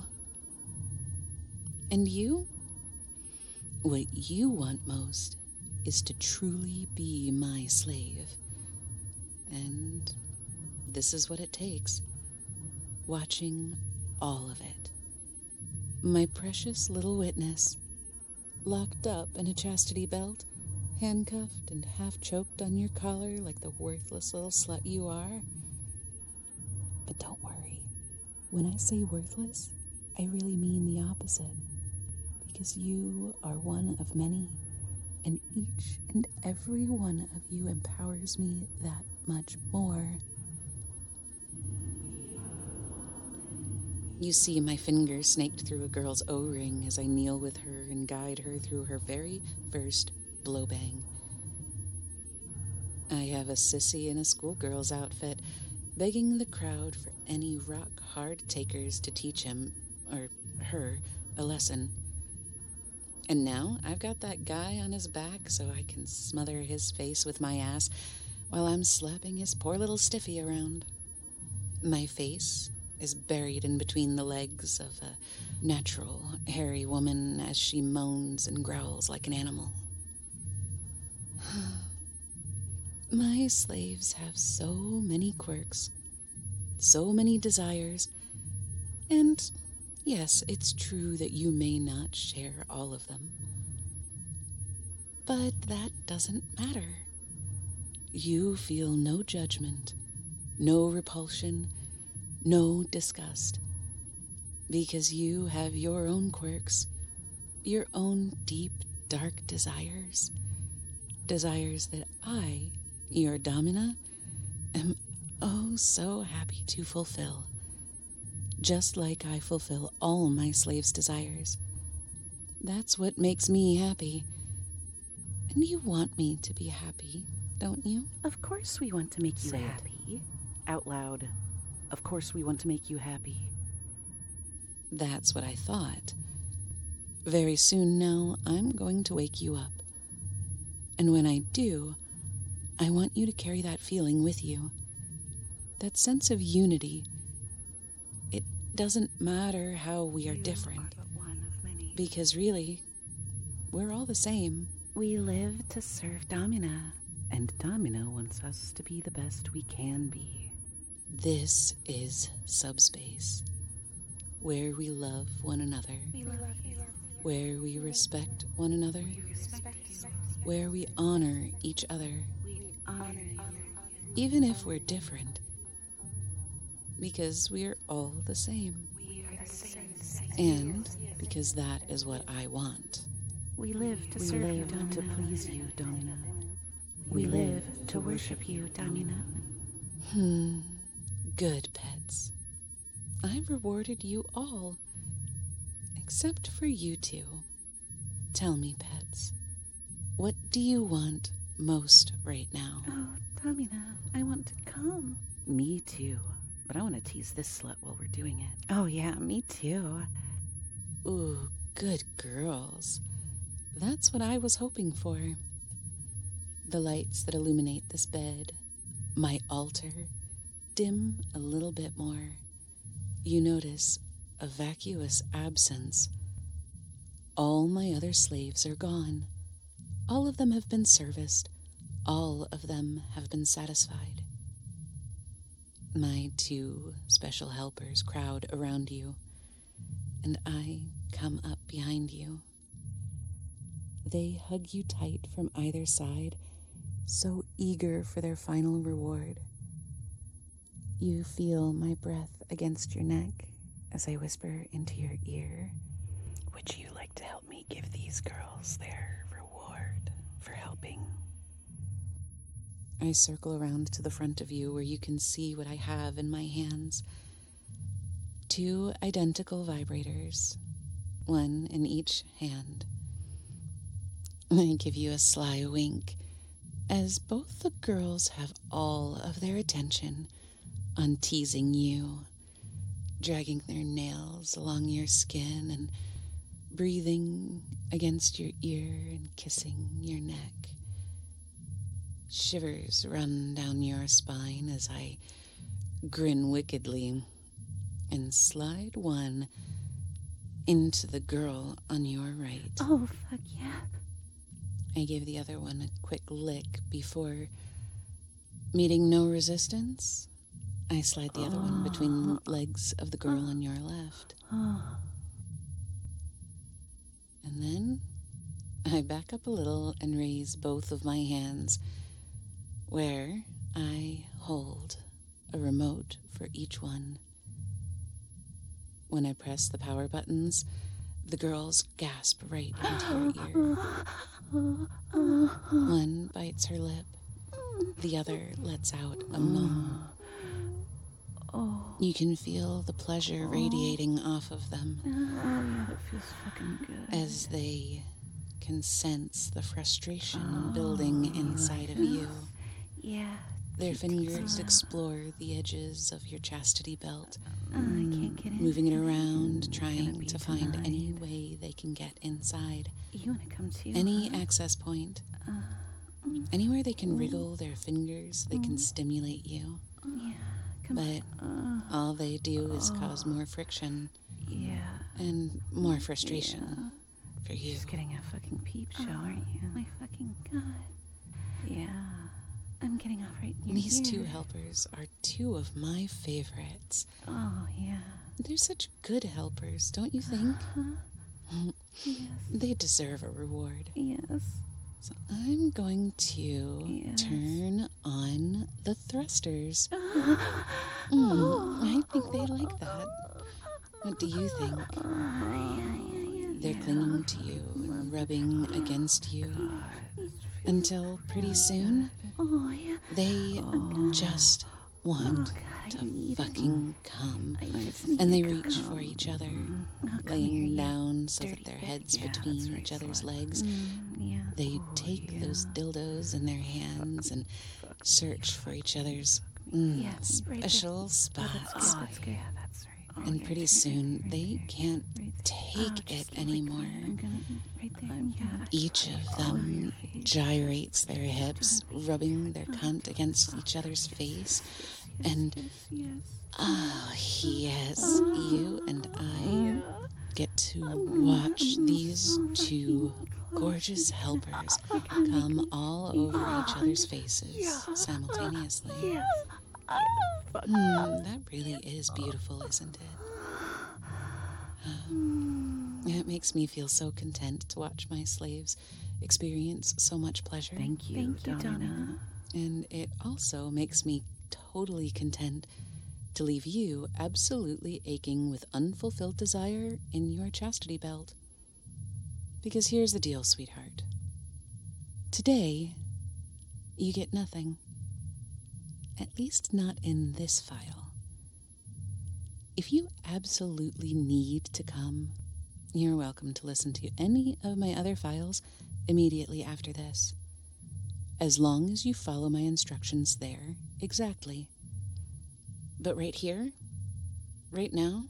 And you? What you want most is to truly be my slave. And this is what it takes. Watching all of it. My precious little witness, locked up in a chastity belt, handcuffed and half-choked on your collar like the worthless little slut you are. But don't worry. When I say worthless, I really mean the opposite. Because you are one of many, and each and every one of you empowers me that much more. You see my fingers snaked through a girl's O-ring as I kneel with her and guide her through her very first blowbang. I have a sissy in a schoolgirl's outfit, begging the crowd for any rock-hard takers to teach him, or her, a lesson. And now I've got that guy on his back so I can smother his face with my ass while I'm slapping his poor little stiffy around. My face is buried in between the legs of a natural, hairy woman as she moans and growls like an animal. My slaves have so many quirks, so many desires, and yes, it's true that you may not share all of them. But that doesn't matter. You feel no judgment, no repulsion, no disgust, because you have your own quirks, your own deep, dark desires, desires that I, your Domina, am oh so happy to fulfill, just like I fulfill all my slaves' desires. That's what makes me happy. And you want me to be happy, don't you? Of course we want to make you Say it. happy. Out loud. Of course we want to make you happy. That's what I thought. Very soon now, I'm going to wake you up. And when I do, I want you to carry that feeling with you. That sense of unity. It doesn't matter how we are different, But one of many. because really, we're all the same. We live to serve Domina, and Domina wants us to be the best we can be. This is subspace, where we love one another, where we respect one another, where we honor each other, even if we're different, because we're all the same, and because that is what I want. We live to serve you, Domina. To please you, Domina. We live to worship you, Domina. Good pets. I've rewarded you all, except for you two. Tell me, pets, what do you want most right now? Oh, Domina, I want to come. Me too. But I want to tease this slut while we're doing it. Oh, yeah, me too. Ooh, good girls. That's what I was hoping for. The lights that illuminate this bed, my altar, dim a little bit more. You notice a vacuous absence. All my other slaves are gone. All of them have been serviced. All of them have been satisfied. My two special helpers crowd around you, and I come up behind you. They hug you tight from either side, so eager for their final reward. You feel my breath against your neck as I whisper into your ear. Would you like to help me give these girls their reward for helping? I circle around to the front of you where you can see what I have in my hands. 2 identical vibrators, one in each hand. I give you a sly wink as both the girls have all of their attention on teasing you, dragging their nails along your skin and breathing against your ear and kissing your neck. Shivers run down your spine as I grin wickedly and slide one into the girl on your right. Oh, fuck yeah. I give the other one a quick lick before, meeting no resistance, I slide the other one between the legs of the girl on your left. And then I back up a little and raise both of my hands, where I hold a remote for each one. When I press the power buttons, the girls gasp right into your ear. One bites her lip, the other lets out a moan. You can feel the pleasure radiating off of them. Oh, yeah, it feels fucking good. As they can sense the frustration building inside of you. Yeah. Their fingers explore the edges of your chastity belt, I can't get in. moving it around, trying to find any way they can get inside. You want to come too? Any access point. Anywhere they can wriggle their fingers, they can stimulate you. Yeah, come But all they do is cause more friction Yeah. and more frustration for you. Just getting a fucking peep show, aren't you? My fucking God. Yeah. I'm getting off right near These here. 2 helpers are 2 of my favorites. Oh, yeah. They're such good helpers, don't you think? Yes. They deserve a reward. Yes. So I'm going to turn on the thrusters. I think they like that. What do you think? They're clinging to you and rubbing against you until pretty soon Oh, yeah. they just want to fucking come. And they reach for each other, laying down so that their heads between each other's legs. Yeah. They take those dildos in their hands and search for each other's special spots. That's good. Yeah, that's right. And pretty soon they can't take it anymore. I'm gonna right there. Yeah. Each of them gyrates their hips, rubbing their cunt against each other's face. And, Yes. oh, yes, you and I get to watch these 2 gorgeous helpers come all over each other's faces simultaneously. That really is beautiful, isn't it? It makes me feel so content to watch my slaves experience so much pleasure. Thank you, Domina. And it also makes me totally content to leave you absolutely aching with unfulfilled desire in your chastity belt. Because here's the deal, sweetheart. Today, you get nothing. At least not in this file. If you absolutely need to come, you're welcome to listen to any of my other files immediately after this. As long as you follow my instructions there exactly. But right here, right now,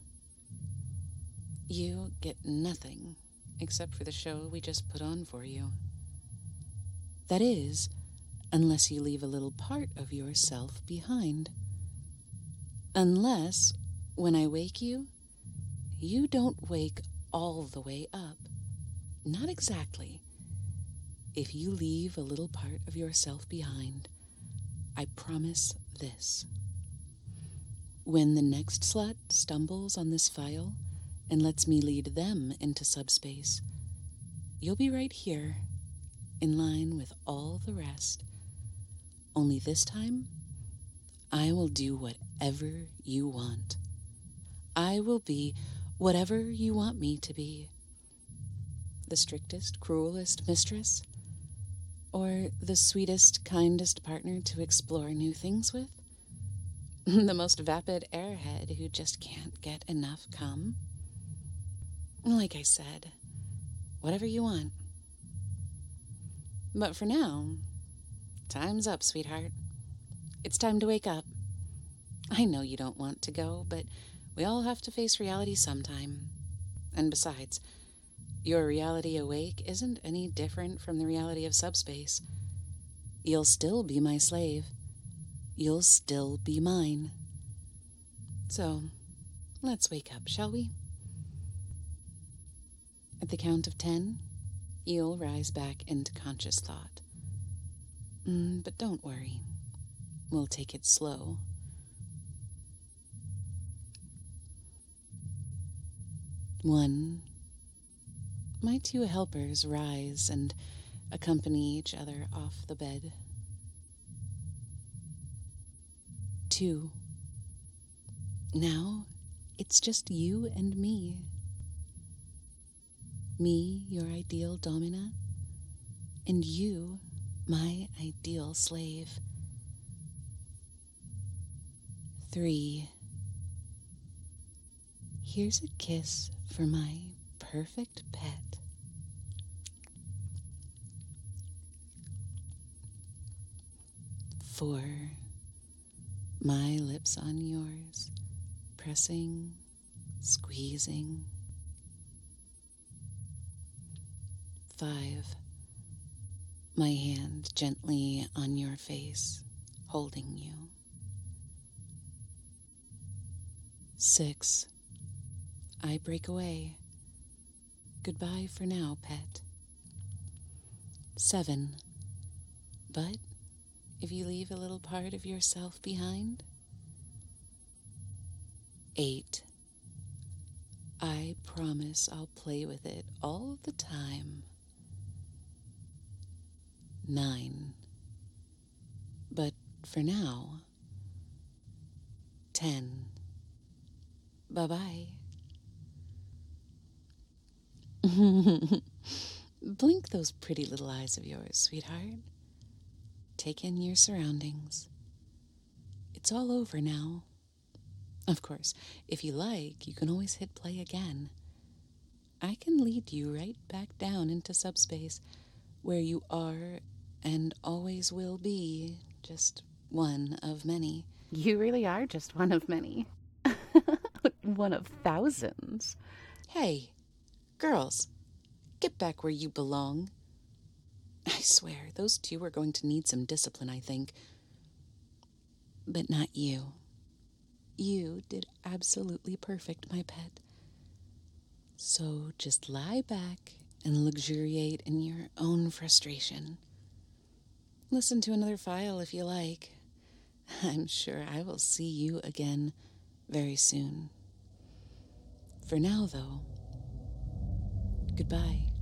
you get nothing except for the show we just put on for you. That is, unless you leave a little part of yourself behind. Unless, when I wake you, you don't wake all the way up. Not exactly. If you leave a little part of yourself behind, I promise this. When the next slut stumbles on this file and lets me lead them into subspace, you'll be right here, in line with all the rest. Only this time, I will do whatever you want. I will be whatever you want me to be. The strictest, cruelest mistress? Or the sweetest, kindest partner to explore new things with? The most vapid airhead who just can't get enough cum? Like I said, whatever you want. But for now, time's up, sweetheart. It's time to wake up. I know you don't want to go, but we all have to face reality sometime. And besides, your reality awake isn't any different from the reality of subspace. You'll still be my slave. You'll still be mine. So, let's wake up, shall we? At the count of 10, you'll rise back into conscious thought. But don't worry. We'll take it slow. 1. My 2 helpers rise and accompany each other off the bed. 2. Now, it's just you and me. Me, your ideal domina, and you, my ideal slave. 3. Here's a kiss for my perfect pet. 4. My lips on yours, pressing, squeezing. 5. My hand gently on your face, holding you. 6. I break away. Goodbye for now, pet. 7. But if you leave a little part of yourself behind. 8. I promise I'll play with it all the time. 9. But for now. 10. Bye-bye. Blink those pretty little eyes of yours, sweetheart. Take in your surroundings. It's all over now. Of course, if you like, you can always hit play again. I can lead you right back down into subspace, where you are and always will be just one of many. You really are just one of many. One of thousands. Hey, girls, get back where you belong. I swear, those 2 are going to need some discipline, I think. But not you. You did absolutely perfect, my pet. So just lie back and luxuriate in your own frustration. Listen to another file if you like. I'm sure I will see you again very soon. For now, though, goodbye.